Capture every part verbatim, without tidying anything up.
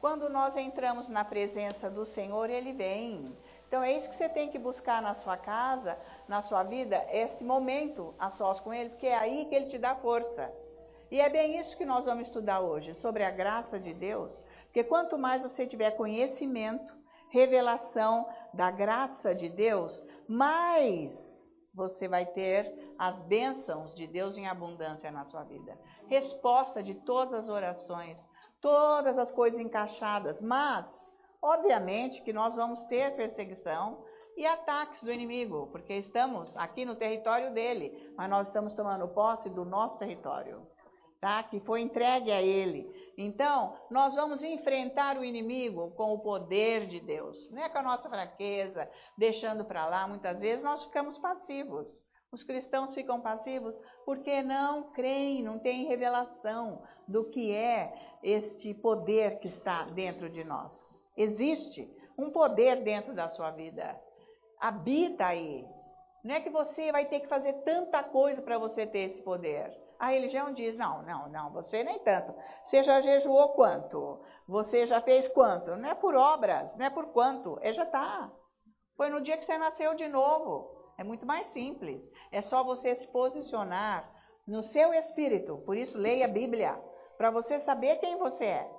Quando nós entramos na presença do Senhor, Ele vem. Então é isso que você tem que buscar na sua casa, na sua vida, esse momento a sós com Ele, porque é aí que Ele te dá força. E é bem isso que nós vamos estudar hoje, sobre a graça de Deus, porque quanto mais você tiver conhecimento, revelação da graça de Deus, mais você vai ter as bênçãos de Deus em abundância na sua vida. Resposta de todas as orações, todas as coisas encaixadas, mas, obviamente, que nós vamos ter perseguição e ataques do inimigo, porque estamos aqui no território dele, mas nós estamos tomando posse do nosso território, tá? Que foi entregue a ele. Então, nós vamos enfrentar o inimigo com o poder de Deus, não é com a nossa fraqueza, deixando para lá. Muitas vezes nós ficamos passivos. Os cristãos ficam passivos porque não creem, não têm revelação do que é este poder que está dentro de nós. Existe um poder dentro da sua vida, habita aí. Não é que você vai ter que fazer tanta coisa para você ter esse poder. A religião diz, não, não, não, você nem tanto. Você já jejuou quanto? Você já fez quanto? Não é por obras, não é por quanto, é já está. Foi no dia que você nasceu de novo. É muito mais simples. É só você se posicionar no seu espírito. Por isso, leia a Bíblia, para você saber quem você é.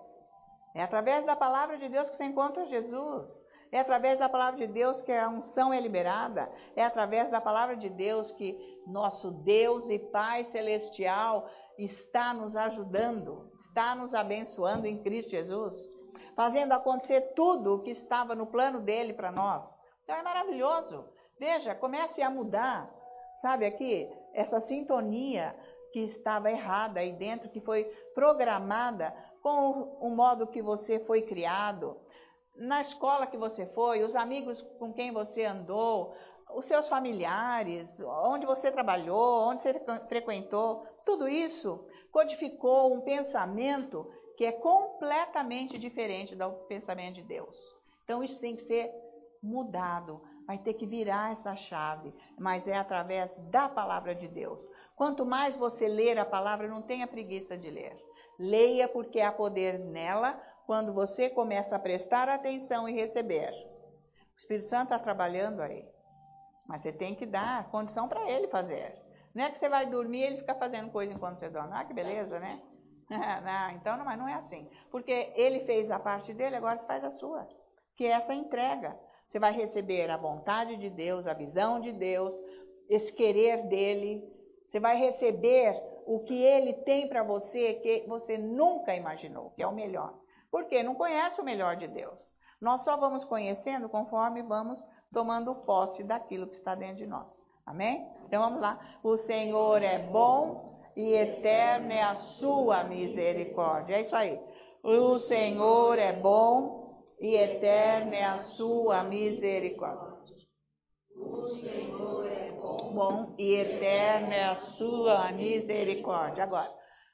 É através da palavra de Deus que você encontra Jesus. É através da palavra de Deus que a unção é liberada. É através da palavra de Deus que nosso Deus e Pai Celestial está nos ajudando, está nos abençoando em Cristo Jesus, fazendo acontecer tudo o que estava no plano dele para nós. Então é maravilhoso. Veja, comece a mudar, sabe aqui, essa sintonia que estava errada aí dentro, que foi programada com o modo que você foi criado, na escola que você foi, os amigos com quem você andou, os seus familiares, onde você trabalhou, onde você frequentou, tudo isso codificou um pensamento que é completamente diferente do pensamento de Deus. Então isso tem que ser mudado, vai ter que virar essa chave, mas é através da palavra de Deus. Quanto mais você ler a palavra, não tenha preguiça de ler. Leia porque há poder nela quando você começa a prestar atenção e receber. O Espírito Santo está trabalhando aí, mas você tem que dar condição para ele fazer. Não é que você vai dormir e ele fica fazendo coisa enquanto você dorme. Ah, que beleza, né? Não, então, não, mas não é assim. Porque ele fez a parte dele, agora você faz a sua. Que é essa entrega. Você vai receber a vontade de Deus, a visão de Deus, esse querer dele. Você vai receber o que ele tem para você, que você nunca imaginou, que é o melhor. Por quê? Não conhece o melhor de Deus. Nós só vamos conhecendo conforme vamos tomando posse daquilo que está dentro de nós. Amém? Então vamos lá. O Senhor é bom e eterna é a sua misericórdia. É isso aí. O Senhor é bom e eterna é a sua misericórdia. O Senhor é bom, Bom e eterna é a sua misericórdia. Agora,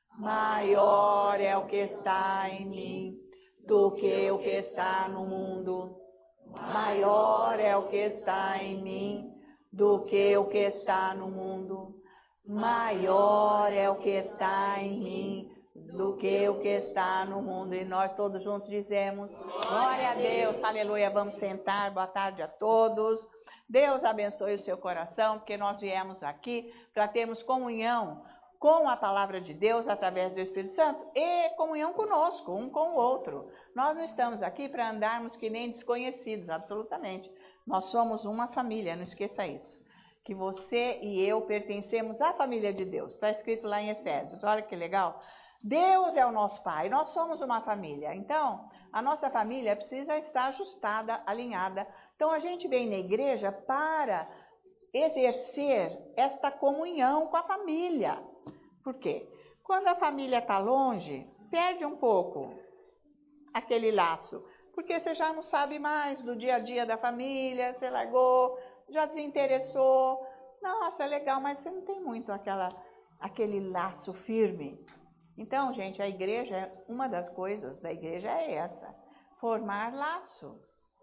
maior é o que está em mim do que o que está no mundo. Maior é o que está em mim do que o que está no mundo. Maior é o que está em mim do que o que está no mundo. E nós todos juntos dizemos, glória a Deus, aleluia. Vamos sentar, boa tarde a todos. Deus abençoe o seu coração, porque nós viemos aqui para termos comunhão com a palavra de Deus através do Espírito Santo e comunhão conosco, um com o outro. Nós não estamos aqui para andarmos que nem desconhecidos, absolutamente. Nós somos uma família, não esqueça isso. Que você e eu pertencemos à família de Deus. Está escrito lá em Efésios, olha que legal. Deus é o nosso Pai, nós somos uma família. Então, a nossa família precisa estar ajustada, alinhada. Então, a gente vem na igreja para exercer esta comunhão com a família. Por quê? Quando a família está longe, perde um pouco aquele laço. Porque você já não sabe mais do dia a dia da família, você largou, já desinteressou. Nossa, é legal, mas você não tem muito aquela, aquele laço firme. Então, gente, a igreja, uma das coisas da igreja é essa, formar laço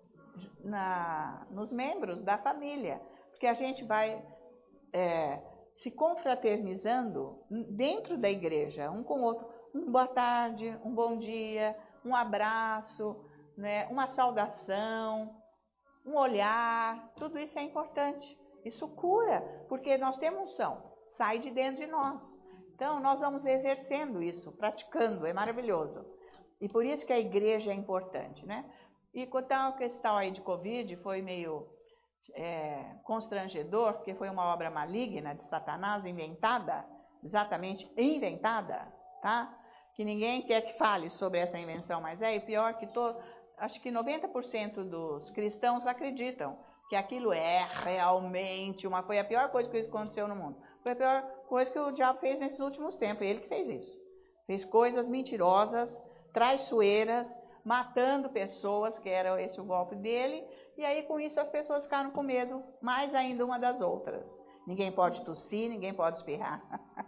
na, nos membros da família, porque a gente vai é, se confraternizando dentro da igreja, um com o outro, um boa tarde, um bom dia, um abraço, né, uma saudação, um olhar, tudo isso é importante. Isso cura, porque nós temos unção, sai de dentro de nós. Então, nós vamos exercendo isso, praticando, é maravilhoso. E por isso que a igreja é importante, né? E quanto à questão aí de Covid, foi meio é, constrangedor, porque foi uma obra maligna de Satanás, inventada, exatamente inventada, tá? Que ninguém quer que fale sobre essa invenção, mas é, e pior que todo, acho que noventa por cento dos cristãos acreditam que aquilo é realmente uma, foi a pior coisa que aconteceu no mundo. Foi a pior coisa que o diabo fez nesses últimos tempos, ele que fez isso. Fez coisas mentirosas, traiçoeiras, matando pessoas, que era esse o golpe dele, e aí com isso as pessoas ficaram com medo, mais ainda uma das outras. Ninguém pode tossir, ninguém pode espirrar.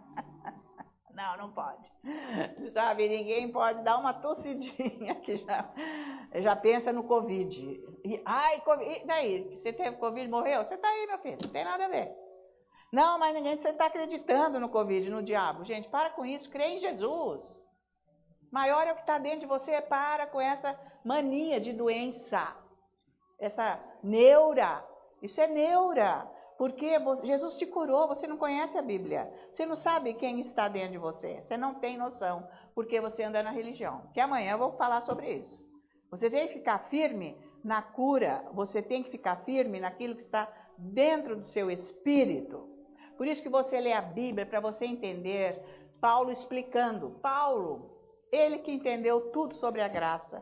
Não, não pode. Sabe, ninguém pode dar uma tossidinha que já, já pensa no Covid. E, ai, Covid, e daí? Você teve Covid, morreu? Você tá aí, meu filho, não tem nada a ver. Não, mas ninguém, você está acreditando no Covid, no diabo. Gente, para com isso, crê em Jesus. Maior é o que está dentro de você, para com essa mania de doença. Essa neura, isso é neura. Porque Jesus te curou, você não conhece a Bíblia. Você não sabe quem está dentro de você. Você não tem noção, porque você anda na religião. Que amanhã eu vou falar sobre isso. Você tem que ficar firme na cura. Você tem que ficar firme naquilo que está dentro do seu espírito. Por isso que você lê a Bíblia, para você entender Paulo explicando. Paulo, ele que entendeu tudo sobre a graça.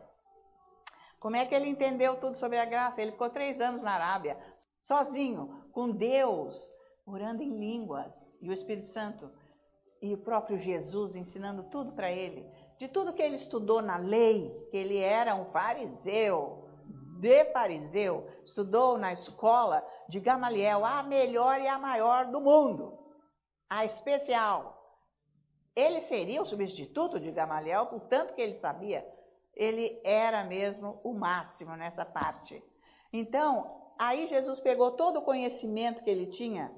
Como é que ele entendeu tudo sobre a graça? Ele ficou três anos na Arábia, sozinho, com Deus, orando em línguas, e o Espírito Santo, e o próprio Jesus ensinando tudo para ele. De tudo que ele estudou na lei, que ele era um fariseu, de fariseu, estudou na escola de Gamaliel, a melhor e a maior do mundo, a especial. Ele seria o substituto de Gamaliel, por tanto que ele sabia. Ele era mesmo o máximo nessa parte. Então, aí Jesus pegou todo o conhecimento que ele tinha,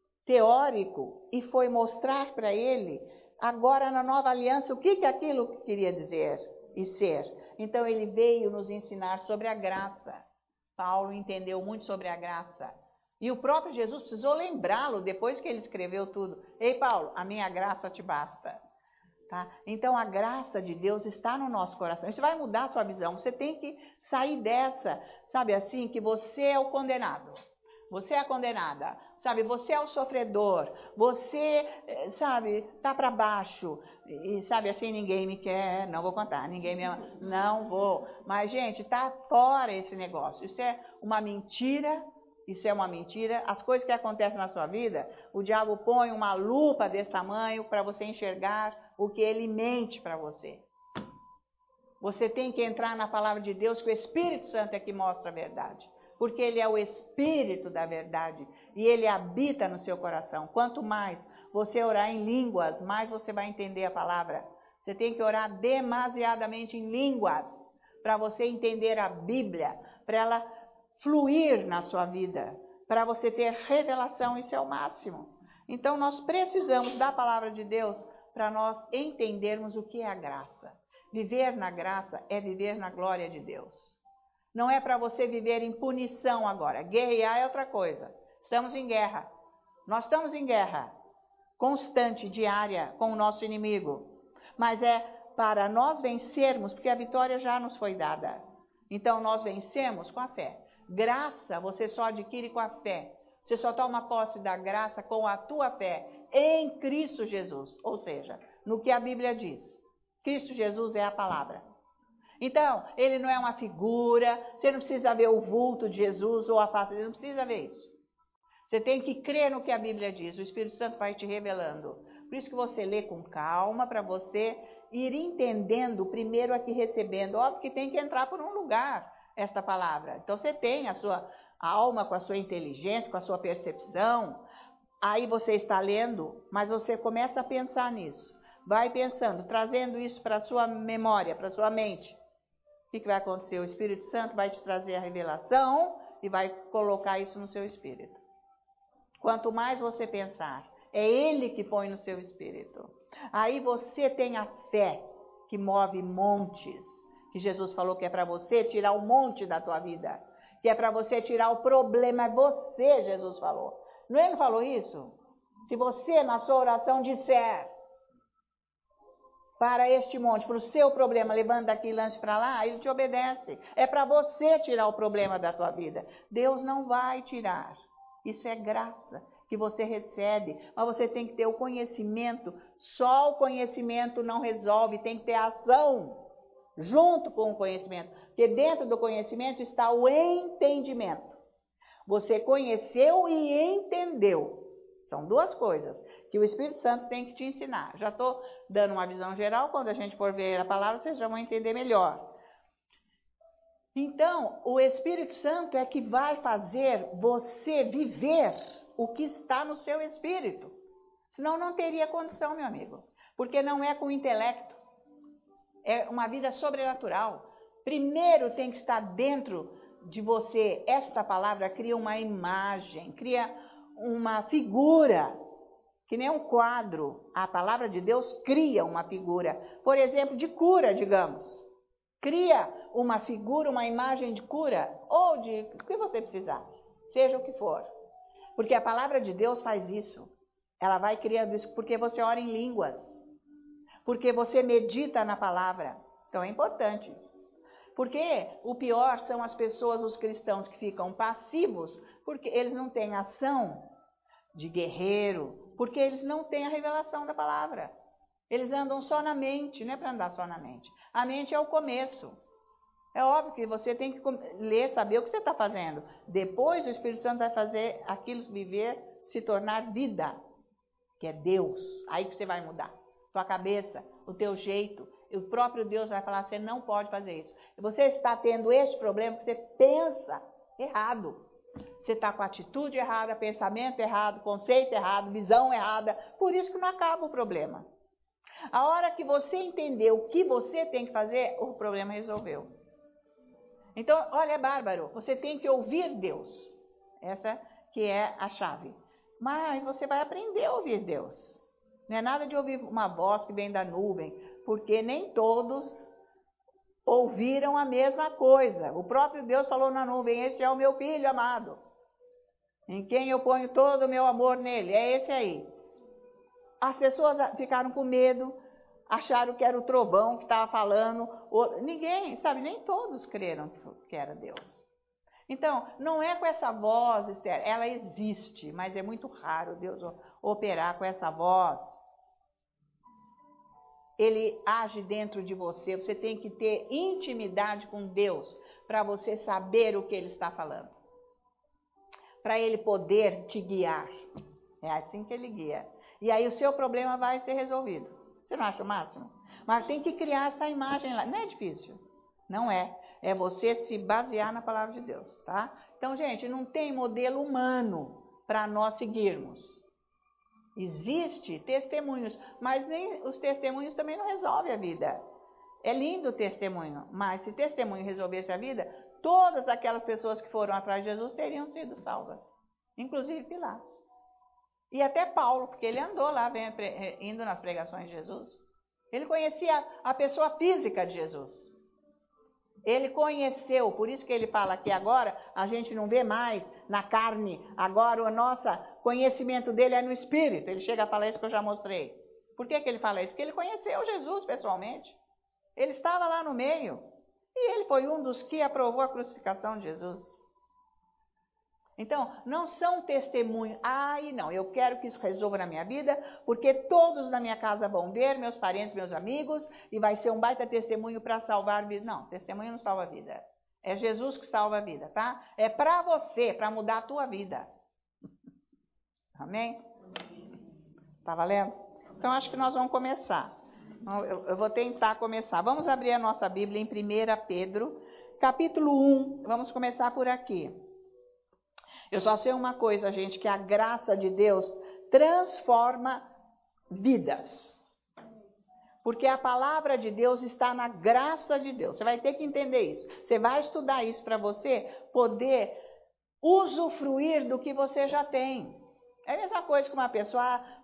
teórico, e foi mostrar para ele, agora na nova aliança, o que, que aquilo queria dizer e ser. Então, ele veio nos ensinar sobre a graça. Paulo entendeu muito sobre a graça. E o próprio Jesus precisou lembrá-lo, depois que ele escreveu tudo. Ei, Paulo, a minha graça te basta. Tá? Então, a graça de Deus está no nosso coração. Isso vai mudar a sua visão. Você tem que sair dessa, sabe assim, que você é o condenado. Você é a condenada. Sabe, você é o sofredor. Você, sabe, tá para baixo. E, sabe assim, ninguém me quer. Não vou contar. Ninguém me ama. Não vou. Mas, gente, tá fora esse negócio. Isso é uma mentira. Isso é uma mentira. As coisas que acontecem na sua vida, o diabo põe uma lupa desse tamanho para você enxergar o que ele mente para você. Você tem que entrar na palavra de Deus, que o Espírito Santo é que mostra a verdade. Porque ele é o Espírito da verdade e ele habita no seu coração. Quanto mais você orar em línguas, mais você vai entender a palavra. Você tem que orar demasiadamente em línguas para você entender a Bíblia, para ela fluir na sua vida, para você ter revelação, isso é o máximo. Então, nós precisamos da palavra de Deus para nós entendermos o que é a graça. Viver na graça é viver na glória de Deus. Não é para você viver em punição agora. Guerrear é outra coisa. Estamos em guerra. Nós estamos em guerra constante, diária, com o nosso inimigo. Mas é para nós vencermos, porque a vitória já nos foi dada. Então, nós vencemos com a fé. Graça você só adquire com a fé. Você só toma posse da graça com a tua fé em Cristo Jesus. Ou seja, no que a Bíblia diz. Cristo Jesus é a palavra. Então, ele não é uma figura. Você não precisa ver o vulto de Jesus ou a face dele. Não precisa ver isso. Você tem que crer no que a Bíblia diz. O Espírito Santo vai te revelando. Por isso que você lê com calma, para você ir entendendo primeiro aqui recebendo. Óbvio que tem que entrar por um lugar esta palavra. Então você tem a sua alma com a sua inteligência, com a sua percepção. Aí você está lendo, mas você começa a pensar nisso. Vai pensando, trazendo isso para a sua memória, para a sua mente. O que, que vai acontecer? O Espírito Santo vai te trazer a revelação e vai colocar isso no seu espírito. Quanto mais você pensar, é ele que põe no seu espírito. Aí você tem a fé que move montes, que Jesus falou que é para você tirar um monte da tua vida, que é para você tirar o problema, é você, Jesus falou. Não ele falou isso? Se você na sua oração disser para este monte, para o seu problema, levando daqui e lance para lá, ele te obedece. É para você tirar o problema da tua vida. Deus não vai tirar. Isso é graça que você recebe, mas você tem que ter o conhecimento. Só o conhecimento não resolve, tem que ter ação junto com o conhecimento, porque dentro do conhecimento está o entendimento. Você conheceu e entendeu. São duas coisas que o Espírito Santo tem que te ensinar. Já estou dando uma visão geral, quando a gente for ver a palavra, vocês já vão entender melhor. Então, o Espírito Santo é que vai fazer você viver o que está no seu espírito. Senão não teria condição, meu amigo. Porque não é com o intelecto. É uma vida sobrenatural. Primeiro tem que estar dentro de você. Esta palavra cria uma imagem, cria uma figura, que nem um quadro. A palavra de Deus cria uma figura. Por exemplo, de cura, digamos. Cria uma figura, uma imagem de cura, ou de o que você precisar, seja o que for. Porque a palavra de Deus faz isso. Ela vai criando isso porque você ora em línguas. Porque você medita na palavra. Então é importante. Porque o pior são as pessoas, os cristãos, que ficam passivos, porque eles não têm ação de guerreiro, porque eles não têm a revelação da palavra. Eles andam só na mente, não é para andar só na mente. A mente é o começo. É óbvio que você tem que ler, saber o que você está fazendo. Depois o Espírito Santo vai fazer aquilo viver, se tornar vida, que é Deus. Aí que você vai mudar. Tua cabeça, o teu jeito. E o próprio Deus vai falar, você não pode fazer isso. E você está tendo esse problema, você pensa errado. Você está com atitude errada, pensamento errado, conceito errado, visão errada. Por isso que não acaba o problema. A hora que você entender o que você tem que fazer, o problema resolveu. Então, olha, Bárbaro, você tem que ouvir Deus. Essa que é a chave. Mas você vai aprender a ouvir Deus. Não é nada de ouvir uma voz que vem da nuvem, porque nem todos ouviram a mesma coisa. O próprio Deus falou na nuvem, este é o meu filho amado, em quem eu ponho todo o meu amor nele. É esse aí. As pessoas ficaram com medo, acharam que era o trovão que estava falando. Ninguém, sabe, nem todos creram que era Deus. Então, não é com essa voz, Esther, ela existe, mas é muito raro Deus operar com essa voz. Ele age dentro de você, você tem que ter intimidade com Deus para você saber o que Ele está falando. Para Ele poder te guiar. É assim que Ele guia. E aí o seu problema vai ser resolvido. Você não acha o máximo? Mas tem que criar essa imagem lá. Não é difícil. Não é. É você se basear na palavra de Deus, tá? Então, gente, não tem modelo humano para nós seguirmos. Existe testemunhos, mas nem os testemunhos também não resolvem a vida. É lindo o testemunho, mas se testemunho resolvesse a vida, todas aquelas pessoas que foram atrás de Jesus teriam sido salvas. Inclusive Pilatos. E até Paulo, porque ele andou lá indo nas pregações de Jesus. Ele conhecia a pessoa física de Jesus. Ele conheceu, por isso que ele fala que agora a gente não vê mais na carne, agora o nosso conhecimento dele é no espírito. Ele chega a falar isso que eu já mostrei. Por que que ele fala isso? Porque ele conheceu Jesus pessoalmente. Ele estava lá no meio. E ele foi um dos que aprovou a crucificação de Jesus. Então, não são testemunhos. Ai, não, eu quero que isso resolva na minha vida, porque todos na minha casa vão ver, meus parentes, meus amigos, e vai ser um baita testemunho para salvar a vida. Não, testemunho não salva a vida. É Jesus que salva a vida, tá? É para você, para mudar a tua vida. Amém? Tá valendo? Então, acho que nós vamos começar. Eu vou tentar começar. Vamos abrir a nossa Bíblia em primeira Pedro, capítulo um. Vamos começar por aqui. Eu só sei uma coisa, gente, que a graça de Deus transforma vidas. Porque a palavra de Deus está na graça de Deus. Você vai ter que entender isso. Você vai estudar isso para você poder usufruir do que você já tem. É a mesma coisa que uma pessoa, ah,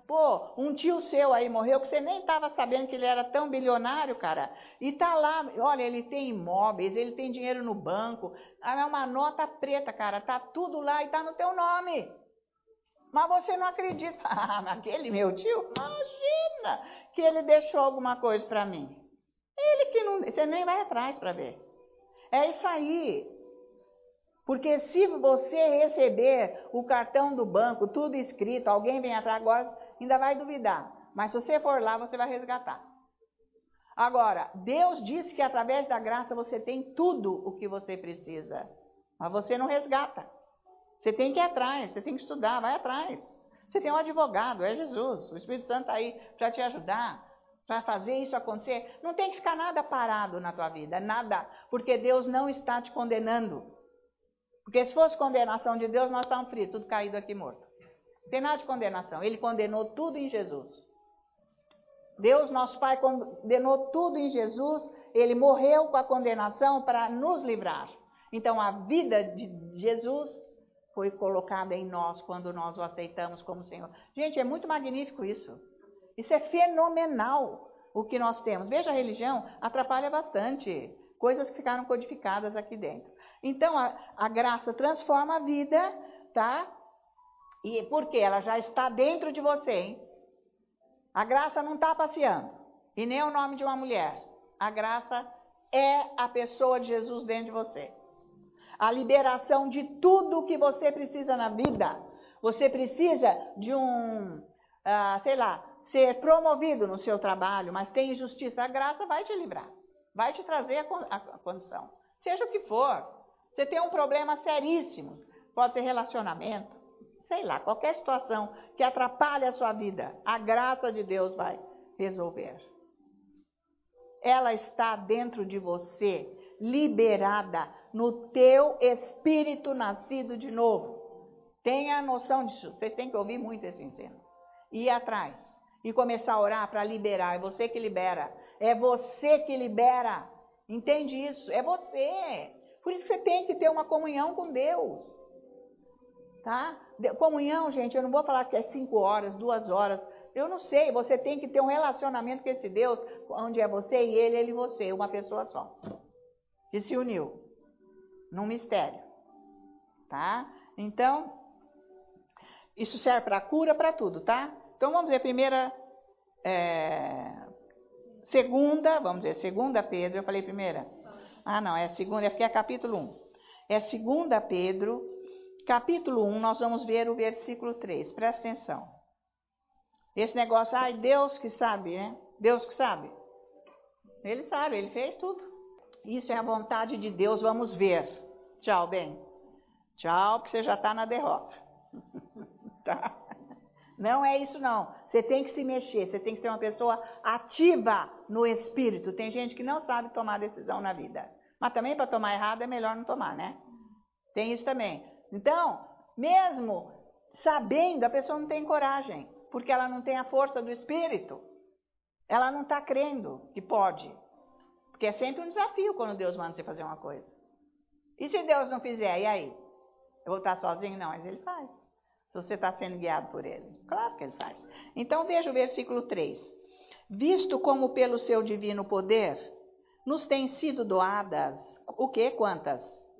Pô, um tio seu aí morreu que você nem estava sabendo que ele era tão bilionário, cara. E tá lá, olha, ele tem imóveis, ele tem dinheiro no banco. É uma nota preta, cara. Tá tudo lá e tá no teu nome. Mas você não acredita. Ah, mas aquele meu tio, imagina que ele deixou alguma coisa para mim. Ele que não... Você nem vai atrás para ver. É isso aí. Porque se você receber o cartão do banco, tudo escrito, alguém vem atrás agora, ainda vai duvidar. Mas se você for lá, você vai resgatar. Agora, Deus disse que através da graça você tem tudo o que você precisa. Mas você não resgata. Você tem que ir atrás, você tem que estudar, vai atrás. Você tem um advogado, é Jesus. O Espírito Santo está aí para te ajudar, para fazer isso acontecer. Não tem que ficar nada parado na tua vida, nada. Porque Deus não está te condenando. Porque se fosse condenação de Deus, nós estávamos fritos, tudo caído aqui morto. Não tem nada de condenação. Ele condenou tudo em Jesus. Deus, nosso Pai, condenou tudo em Jesus. Ele morreu com a condenação para nos livrar. Então, a vida de Jesus foi colocada em nós quando nós o aceitamos como Senhor. Gente, é muito magnífico isso. Isso é fenomenal o que nós temos. Veja, a religião atrapalha bastante. Coisas que ficaram codificadas aqui dentro. Então, a, a graça transforma a vida, tá? E por quê? Ela já está dentro de você, hein? A graça não está passeando. E nem o nome de uma mulher. A graça é a pessoa de Jesus dentro de você. A liberação de tudo o que você precisa na vida. Você precisa de um, ah, sei lá, ser promovido no seu trabalho, mas tem injustiça. A graça vai te livrar. Vai te trazer a, a, a condição. Seja o que for. Você tem um problema seríssimo. Pode ser relacionamento. Sei lá, qualquer situação que atrapalhe a sua vida. A graça de Deus vai resolver. Ela está dentro de você, liberada no teu espírito nascido de novo. Tenha a noção disso. Vocês têm que ouvir muito esse ensino. Ir atrás e começar a orar para liberar. É você que libera. É você que libera. Entende isso? É você. Por isso que você tem que ter uma comunhão com Deus. Tá? Comunhão, gente, eu não vou falar que é cinco horas, duas horas. Eu não sei. Você tem que ter um relacionamento com esse Deus, onde é você e ele, ele e você. Uma pessoa só. Que se uniu. Num mistério. Tá? Então, isso serve para cura, para tudo, tá? Então, vamos ver a primeira... É, segunda, vamos ver, segunda Pedro, eu falei primeira? Ah, não, é segunda, é porque é capítulo um. É segunda Pedro, capítulo um, nós vamos ver o versículo três, presta atenção. Esse negócio, ai, Deus que sabe, né? Deus que sabe. Ele sabe, ele fez tudo. Isso é a vontade de Deus, vamos ver. Tchau, bem. Tchau, porque você já está na derrota. Tá? Não é isso não, você tem que se mexer, você tem que ser uma pessoa ativa no espírito. Tem gente que não sabe tomar decisão na vida, mas também para tomar errado é melhor não tomar, né? Tem isso também. Então, mesmo sabendo, a pessoa não tem coragem, porque ela não tem a força do espírito. Ela não está crendo que pode, porque é sempre um desafio quando Deus manda você fazer uma coisa. E se Deus não fizer, e aí? Eu vou estar sozinho? Não, mas ele faz. Se você está sendo guiado por ele. Claro que ele faz. Então veja o versículo três. Visto como pelo seu divino poder nos têm sido doadas, o quê? Quantas?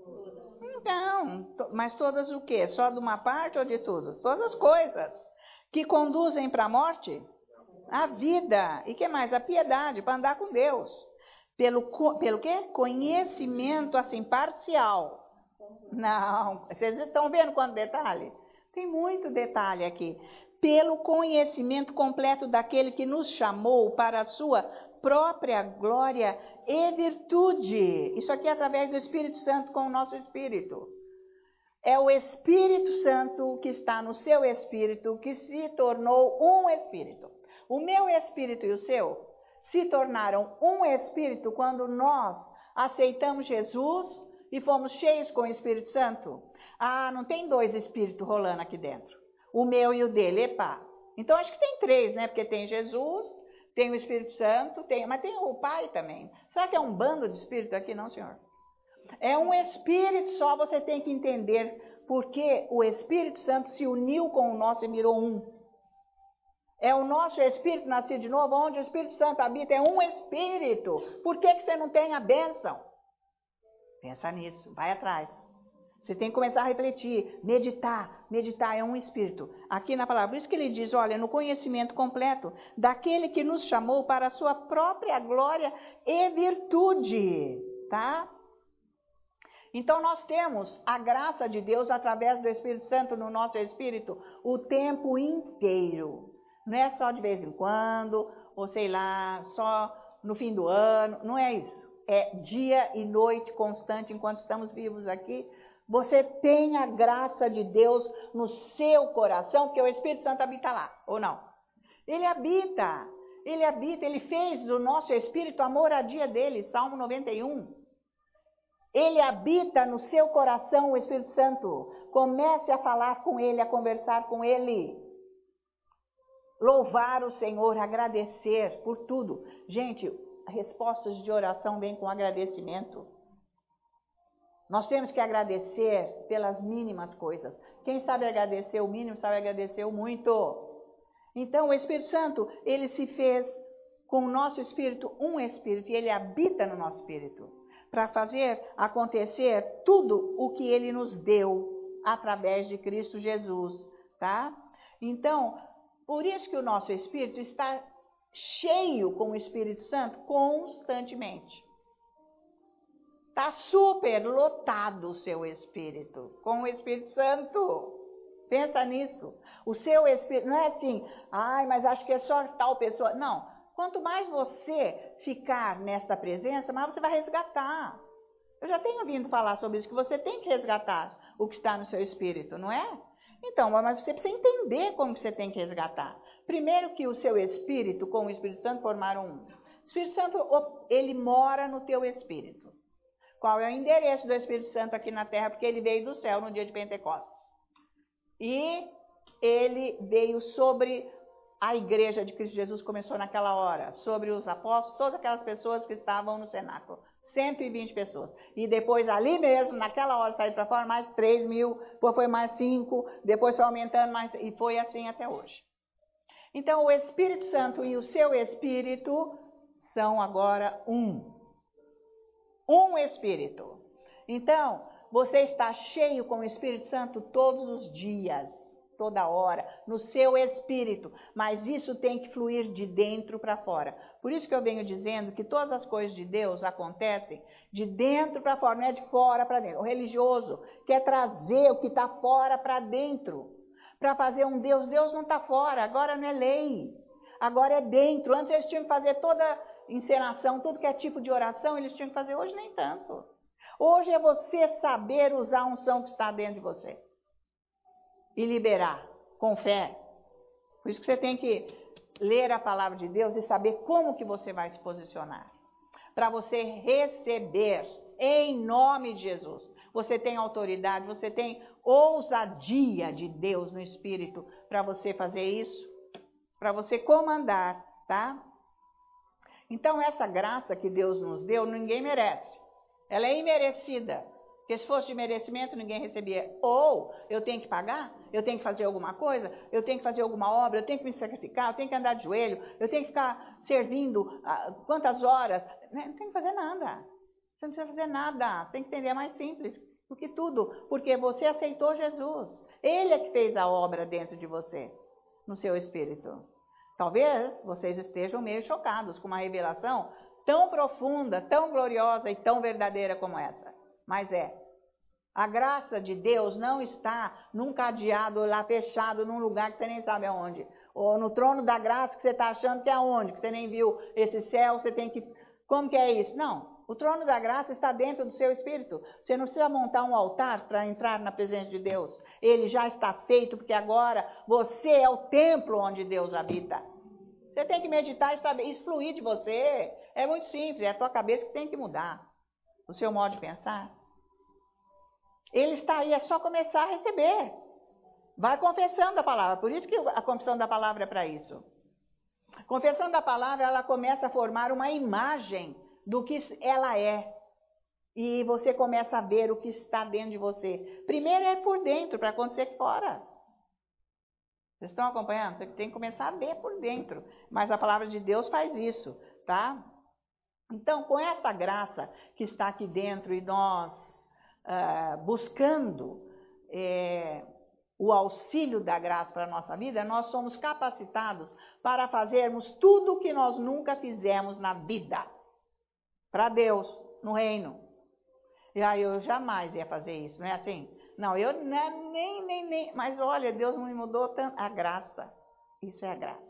Não, mas todas o quê? Só de uma parte ou de tudo? Todas as coisas que conduzem para a morte, a vida, e que mais? A piedade, para andar com Deus. Pelo, pelo quê? Conhecimento assim parcial. Não, vocês estão vendo quanto detalhe? Tem muito detalhe aqui. Pelo conhecimento completo daquele que nos chamou para a sua própria glória e virtude. Isso aqui é através do Espírito Santo com o nosso espírito. É o Espírito Santo que está no seu espírito que se tornou um espírito. O meu espírito e o seu se tornaram um espírito quando nós aceitamos Jesus e fomos cheios com o Espírito Santo. Ah, não tem dois espíritos rolando aqui dentro. O meu e o dele, epa. Então acho que tem três, né? Porque tem Jesus, tem o Espírito Santo, tem, mas tem o Pai também. Será que é um bando de espíritos aqui? Não, senhor. É um espírito só, você tem que entender porque o Espírito Santo se uniu com o nosso e virou um. É o nosso espírito nascido de novo, onde o Espírito Santo habita, é um espírito. Por que, que você não tem a bênção? Pensa nisso, vai atrás. Você tem que começar a refletir, meditar. Meditar é um espírito. Aqui na palavra, por isso que ele diz, olha, no conhecimento completo daquele que nos chamou para a sua própria glória e virtude, tá? Então nós temos a graça de Deus através do Espírito Santo no nosso espírito o tempo inteiro. Não é só de vez em quando, ou sei lá, só no fim do ano, não é isso. É dia e noite constante enquanto estamos vivos aqui. Você tem a graça de Deus no seu coração, porque o Espírito Santo habita lá, ou não? Ele habita, ele habita, ele fez do nosso espírito a moradia dele, Salmo noventa e um. Ele habita no seu coração, o Espírito Santo. Comece a falar com ele, a conversar com ele. Louvar o Senhor, agradecer por tudo. Gente, respostas de oração vêm com agradecimento. Nós temos que agradecer pelas mínimas coisas. Quem sabe agradecer o mínimo, sabe agradecer o muito. Então, o Espírito Santo, ele se fez com o nosso espírito um espírito, e ele habita no nosso espírito, para fazer acontecer tudo o que ele nos deu através de Cristo Jesus, tá? Então, por isso que o nosso espírito está cheio com o Espírito Santo constantemente. Está super lotado o seu espírito com o Espírito Santo. Pensa nisso. O seu espírito, não é assim, ai, mas acho que é só tal pessoa. Não. Quanto mais você ficar nesta presença, mais você vai resgatar. Eu já tenho ouvido falar sobre isso, que você tem que resgatar o que está no seu espírito, não é? Então, mas você precisa entender como você tem que resgatar. Primeiro que o seu espírito com o Espírito Santo formaram um. O Espírito Santo, ele mora no teu espírito. Qual é o endereço do Espírito Santo aqui na terra? Porque ele veio do céu no dia de Pentecostes. E ele veio sobre a igreja de Cristo Jesus, começou naquela hora, sobre os apóstolos, todas aquelas pessoas que estavam no cenáculo. cento e vinte pessoas. E depois ali mesmo, naquela hora, saiu para fora mais três mil, depois foi mais cinco, depois foi aumentando mais, e foi assim até hoje. Então, o Espírito Santo e o seu Espírito são agora um. Um Espírito. Então, você está cheio com o Espírito Santo todos os dias, toda hora, no seu espírito. Mas isso tem que fluir de dentro para fora. Por isso que eu venho dizendo que todas as coisas de Deus acontecem de dentro para fora, não é de fora para dentro. O religioso quer trazer o que está fora para dentro, para fazer um Deus. Deus não está fora, agora não é lei, agora é dentro. Antes eles tinham que fazer toda encenação, tudo que é tipo de oração, eles tinham que fazer. Hoje nem tanto. Hoje é você saber usar a unção que está dentro de você e liberar com fé. Por isso que você tem que ler a palavra de Deus e saber como que você vai se posicionar. Para você receber em nome de Jesus. Você tem autoridade, você tem ousadia de Deus no Espírito para você fazer isso, para você comandar, tá? Então essa graça que Deus nos deu, ninguém merece. Ela é imerecida. Porque se fosse de merecimento, ninguém recebia. Ou eu tenho que pagar, eu tenho que fazer alguma coisa, eu tenho que fazer alguma obra, eu tenho que me sacrificar, eu tenho que andar de joelho, eu tenho que ficar servindo ah, quantas horas. Não tem que fazer nada. Você não precisa fazer nada. Você tem que entender, é mais simples do que tudo. Porque você aceitou Jesus. Ele é que fez a obra dentro de você, no seu espírito. Talvez vocês estejam meio chocados com uma revelação tão profunda, tão gloriosa e tão verdadeira como essa. Mas é. A graça de Deus não está num cadeado lá fechado, num lugar que você nem sabe aonde. Ou no trono da graça que você está achando que é aonde, que você nem viu esse céu, você tem que... Como que é isso? Não. O trono da graça está dentro do seu espírito. Você não precisa montar um altar para entrar na presença de Deus. Ele já está feito, porque agora você é o templo onde Deus habita. Você tem que meditar e saber, isso fluir de você. É muito simples, é a tua cabeça que tem que mudar. O seu modo de pensar. Ele está aí, é só começar a receber. Vai confessando a palavra. Por isso que a confissão da palavra é para isso. Confessão da palavra, ela começa a formar uma imagem do que ela é. E você começa a ver o que está dentro de você. Primeiro é por dentro, para acontecer fora. Vocês estão acompanhando? Você tem que começar a ver por dentro. Mas a palavra de Deus faz isso, tá? Então, com essa graça que está aqui dentro e nós uh, buscando é, o auxílio da graça para a nossa vida, nós somos capacitados para fazermos tudo o que nós nunca fizemos na vida. Para Deus, no reino. E aí eu jamais ia fazer isso, não é assim? Não, eu nem, nem, nem, mas olha, Deus não me mudou tanto. A graça, isso é a graça.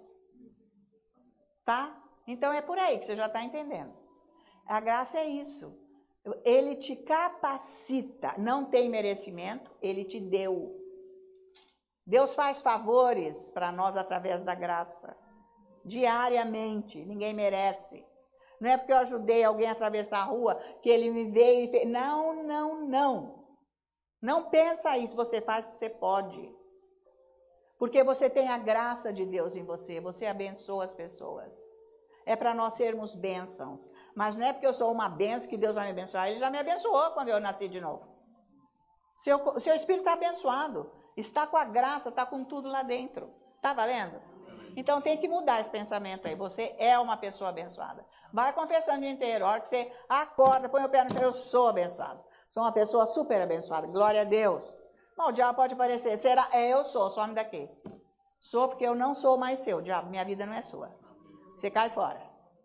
Tá? Então é por aí que você já está entendendo. A graça é isso. Ele te capacita, não tem merecimento, ele te deu. Deus faz favores para nós através da graça. Diariamente, ninguém merece. Não é porque eu ajudei alguém a atravessar a rua que ele me veio e fez. Não, não, não. Não pensa isso, você faz o que você pode. Porque você tem a graça de Deus em você, você abençoa as pessoas. É para nós sermos bênçãos. Mas não é porque eu sou uma bênção que Deus vai me abençoar. Ele já me abençoou quando eu nasci de novo. Seu, seu espírito está abençoado. Está com a graça, está com tudo lá dentro. Está valendo? Então tem que mudar esse pensamento aí. Você é uma pessoa abençoada. Vai confessando o dia inteiro. A hora que você acorda, põe o pé no chão, eu sou abençoado. Sou uma pessoa super abençoada. Glória a Deus. Bom, o diabo pode parecer. Será? É, eu sou. Some daqui. Sou porque eu não sou mais seu. Diabo, minha vida não é sua. Você cai fora.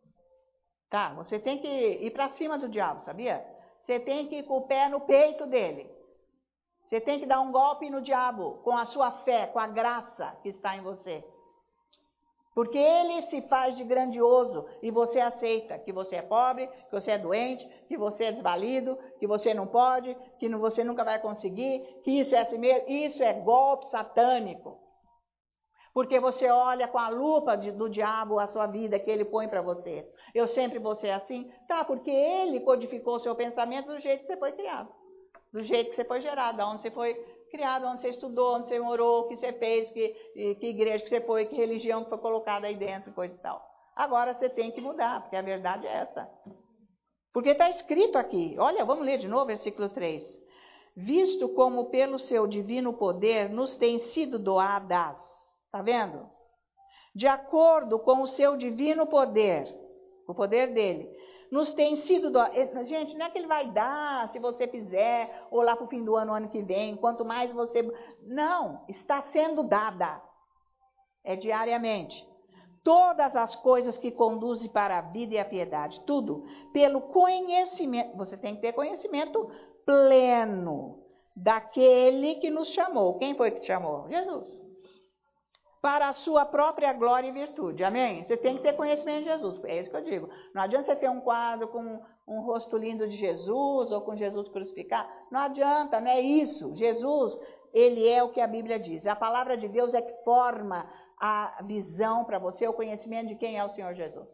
Tá? Você tem que ir para cima do diabo, sabia? Você tem que ir com o pé no peito dele. Você tem que dar um golpe no diabo com a sua fé, com a graça que está em você. Porque ele se faz de grandioso e você aceita que você é pobre, que você é doente, que você é desvalido, que você não pode, que você nunca vai conseguir, que isso é assim mesmo. Isso é golpe satânico. Porque você olha com a lupa de, do diabo a sua vida que ele põe para você. Eu sempre vou ser assim? Tá, porque ele codificou o seu pensamento do jeito que você foi criado. Do jeito que você foi gerado, onde você foi criado, onde você estudou, onde você morou, o que você fez, que, que igreja que você foi, que religião que foi colocada aí dentro, coisa e tal. Agora você tem que mudar, porque a verdade é essa. Porque está escrito aqui, olha, vamos ler de novo, versículo três. Visto como pelo seu divino poder nos tem sido doadas, está vendo? De acordo com o seu divino poder, o poder dele, nos tem sido doadas. Gente, não é que ele vai dar se você fizer, ou lá para o fim do ano, ano que vem, quanto mais você... Não, está sendo dada. É diariamente. Todas as coisas que conduzem para a vida e a piedade, tudo, pelo conhecimento, você tem que ter conhecimento pleno daquele que nos chamou. Quem foi que te chamou? Jesus. Para a sua própria glória e virtude, amém? Você tem que ter conhecimento de Jesus, é isso que eu digo. Não adianta você ter um quadro com um rosto lindo de Jesus, ou com Jesus crucificado, não adianta, não é isso. Jesus, ele é o que a Bíblia diz. A palavra de Deus é que forma a visão para você, o conhecimento de quem é o Senhor Jesus.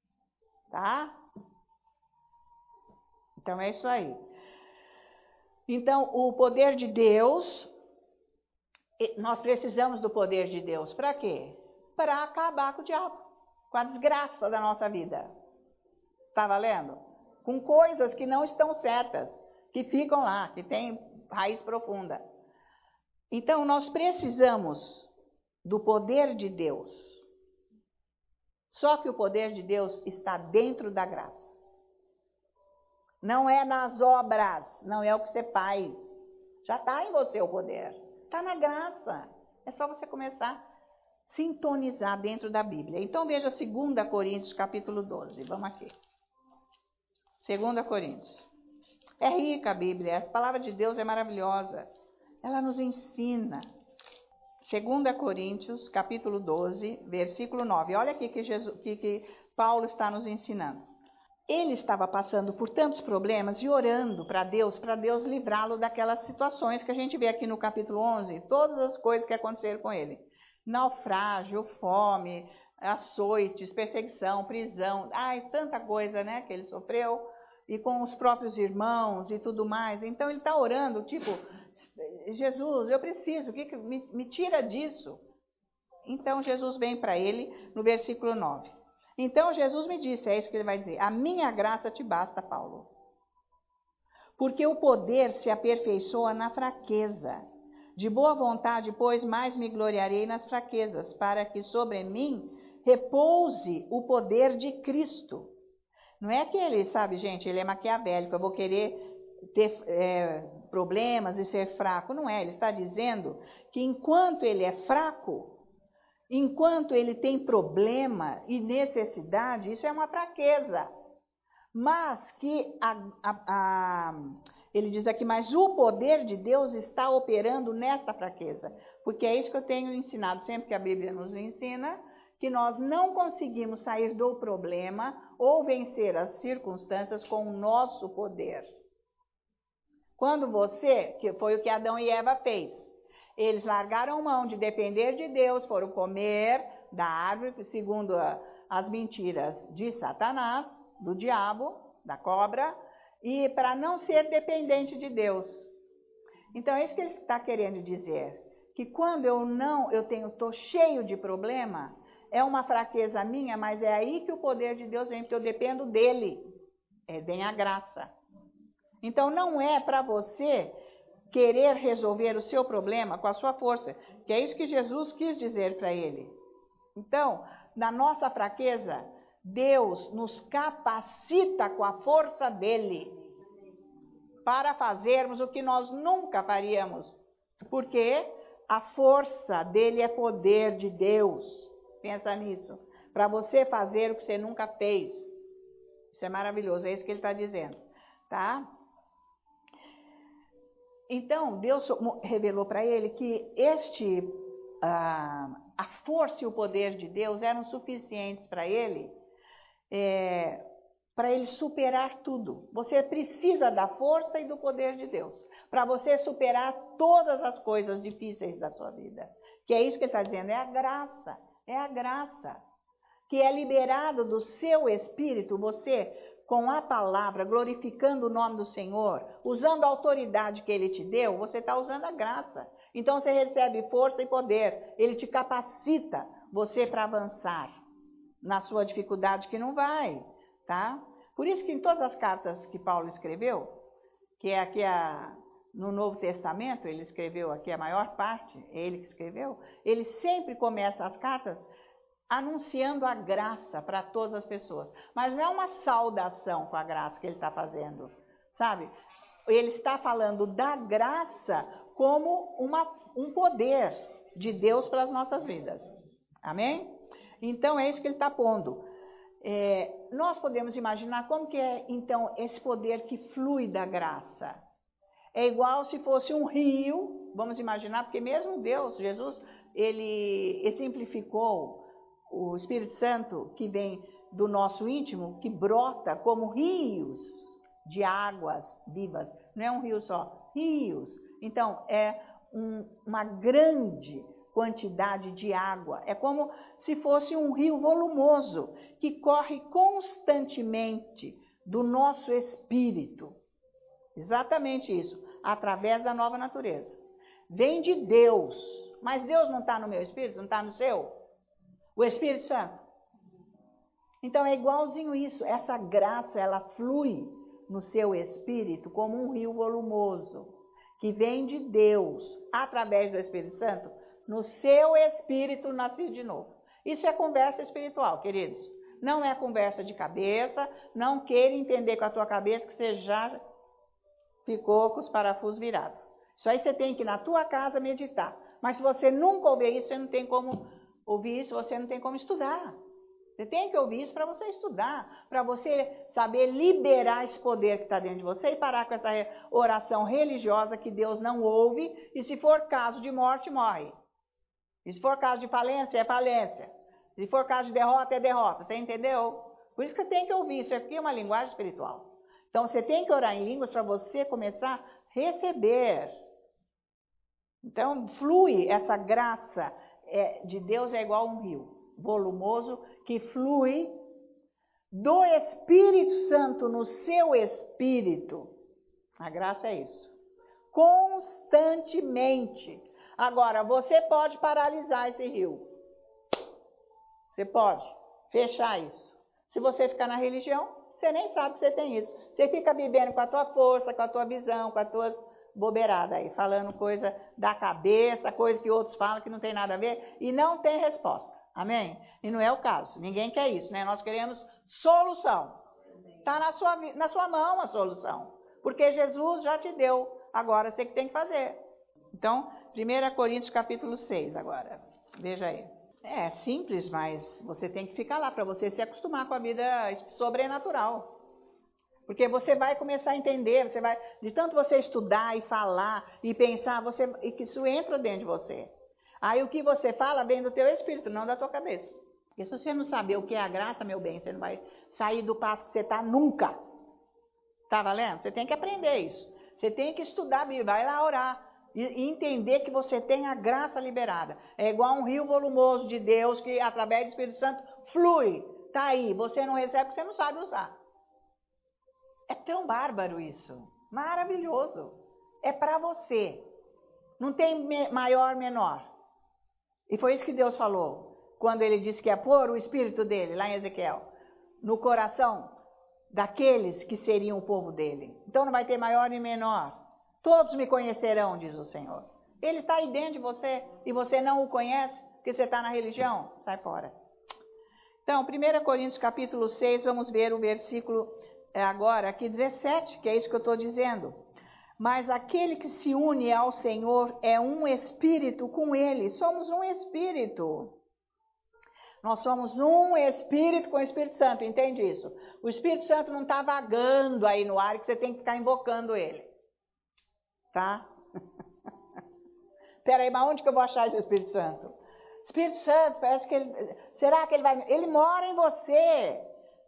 Tá? Então é isso aí. Então, o poder de Deus... Nós precisamos do poder de Deus. Para quê? Para acabar com o diabo, com a desgraça da nossa vida. Está valendo? Com coisas que não estão certas, que ficam lá, que têm raiz profunda. Então, nós precisamos do poder de Deus. Só que o poder de Deus está dentro da graça. Não é nas obras, não é o que você faz. Já está em você o poder. Está na graça. É só você começar a sintonizar dentro da Bíblia. Então veja dois Coríntios, capítulo doze. Vamos aqui. dois Coríntios. É rica a Bíblia. A palavra de Deus é maravilhosa. Ela nos ensina. dois Coríntios, capítulo doze, versículo nove. Olha aqui que, Jesus, que, que Paulo está nos ensinando. Ele estava passando por tantos problemas e orando para Deus, para Deus livrá-lo daquelas situações que a gente vê aqui no capítulo onze, todas as coisas que aconteceram com ele. Naufrágio, fome, açoites, perseguição, prisão, ai, tanta coisa, né, que ele sofreu, e com os próprios irmãos e tudo mais. Então ele está orando, tipo, Jesus, eu preciso, que, que me, me tira disso. Então Jesus vem para ele no versículo nove. Então Jesus me disse, é isso que ele vai dizer, a minha graça te basta, Paulo. Porque o poder se aperfeiçoa na fraqueza. De boa vontade, pois, mais me gloriarei nas fraquezas, para que sobre mim repouse o poder de Cristo. Não é que ele, sabe, gente, ele é maquiavélico, eu vou querer ter é, problemas e ser fraco. Não é, ele está dizendo que enquanto ele é fraco, enquanto ele tem problema e necessidade, isso é uma fraqueza. Mas que, a, a, a, ele diz aqui, mas o poder de Deus está operando nessa fraqueza. Porque é isso que eu tenho ensinado sempre que a Bíblia nos ensina, que nós não conseguimos sair do problema ou vencer as circunstâncias com o nosso poder. Quando você, que foi o que Adão e Eva fez, eles largaram mão de depender de Deus, foram comer da árvore, segundo a, as mentiras de Satanás, do diabo, da cobra, e para não ser dependente de Deus. Então é isso que ele está querendo dizer, que quando eu não, eu tenho, estou cheio de problema, é uma fraqueza minha, mas é aí que o poder de Deus vem, porque eu dependo dele, é, vem a graça. Então não é para você querer resolver o seu problema com a sua força, que é isso que Jesus quis dizer para ele. Então, na nossa fraqueza, Deus nos capacita com a força dele para fazermos o que nós nunca faríamos, porque a força dele é poder de Deus. Pensa nisso, para você fazer o que você nunca fez. Isso é maravilhoso, é isso que ele está dizendo, tá? Então, Deus revelou para ele que este, ah, a força e o poder de Deus eram suficientes para ele, é, para ele superar tudo. Você precisa da força e do poder de Deus, para você superar todas as coisas difíceis da sua vida. Que é isso que ele está dizendo, é a graça, é a graça, que é liberado do seu espírito, você, com a palavra, glorificando o nome do Senhor, usando a autoridade que ele te deu, você está usando a graça. Então você recebe força e poder, ele te capacita você para avançar na sua dificuldade que não vai, tá? Por isso que em todas as cartas que Paulo escreveu, que é aqui a, no Novo Testamento, ele escreveu aqui a maior parte, ele que escreveu, ele sempre começa as cartas anunciando a graça para todas as pessoas. Mas não é uma saudação com a graça que ele está fazendo, sabe? Ele está falando da graça como uma, um poder de Deus para as nossas vidas. Amém? Então é isso que ele está pondo. É, nós podemos imaginar como que é, então, esse poder que flui da graça. É igual se fosse um rio, vamos imaginar, porque mesmo Deus, Jesus, ele exemplificou o Espírito Santo que vem do nosso íntimo, que brota como rios de águas vivas. Não é um rio só, rios. Então, é um, uma grande quantidade de água. É como se fosse um rio volumoso, que corre constantemente do nosso espírito. Exatamente isso, através da nova natureza. Vem de Deus, mas Deus não está no meu espírito, não está no seu? O Espírito Santo. Então é igualzinho isso, essa graça, ela flui no seu espírito como um rio volumoso, que vem de Deus, através do Espírito Santo, no seu espírito nascido de novo. Isso é conversa espiritual, queridos. Não é conversa de cabeça, não queira entender com a tua cabeça que você já ficou com os parafusos virados. Isso aí você tem que ir na tua casa meditar. Mas se você nunca ouvir isso, você não tem como ouvir isso, você não tem como estudar. Você tem que ouvir isso para você estudar, para você saber liberar esse poder que está dentro de você e parar com essa oração religiosa que Deus não ouve, e se for caso de morte, morre. E se for caso de falência, é falência. Se for caso de derrota, é derrota. Você entendeu? Por isso que você tem que ouvir. Isso aqui é uma linguagem espiritual. Então, você tem que orar em línguas para você começar a receber. Então, flui essa graça é, de Deus, é igual a um rio volumoso que flui do Espírito Santo no seu espírito. A graça é isso. Constantemente. Agora, você pode paralisar esse rio. Você pode fechar isso. Se você ficar na religião, você nem sabe que você tem isso. Você fica vivendo com a tua força, com a tua visão, com as tuas bobeirada aí, falando coisa da cabeça, coisa que outros falam que não tem nada a ver e não tem resposta. Amém? E não é o caso. Ninguém quer isso, né? Nós queremos solução. Está na sua, na sua mão a solução. Porque Jesus já te deu. Agora você que tem que fazer. Então, primeira Coríntios capítulo seis agora. Veja aí. É simples, mas você tem que ficar lá para você se acostumar com a vida sobrenatural. Porque você vai começar a entender, você vai, de tanto você estudar e falar e pensar, você, e que isso entra dentro de você. Aí o que você fala vem do teu espírito, não da tua cabeça. Porque se você não saber o que é a graça, meu bem, você não vai sair do passo que você está nunca. Tá valendo? Você tem que aprender isso. Você tem que estudar a Bíblia, vai lá orar. E, e entender que você tem a graça liberada. É igual um rio volumoso de Deus que através do Espírito Santo flui. Tá aí, você não recebe porque você não sabe usar. É tão bárbaro isso. Maravilhoso. É para você. Não tem maior, menor. E foi isso que Deus falou. Quando ele disse que ia pôr o Espírito dele, lá em Ezequiel, no coração daqueles que seriam o povo dele. Então não vai ter maior nem menor. Todos me conhecerão, diz o Senhor. Ele está aí dentro de você e você não o conhece porque você está na religião. Sai fora. Então, primeira Coríntios capítulo seis, vamos ver o versículo agora aqui dezessete, que é isso que eu estou dizendo. Mas aquele que se une ao Senhor é um espírito com ele. Somos um espírito. Nós somos um espírito com o Espírito Santo, entende isso? O Espírito Santo não está vagando aí no ar que você tem que ficar invocando ele. Tá? Peraí, mas onde que eu vou achar esse Espírito Santo? Espírito Santo, parece que ele... Será que ele vai... Ele mora em você.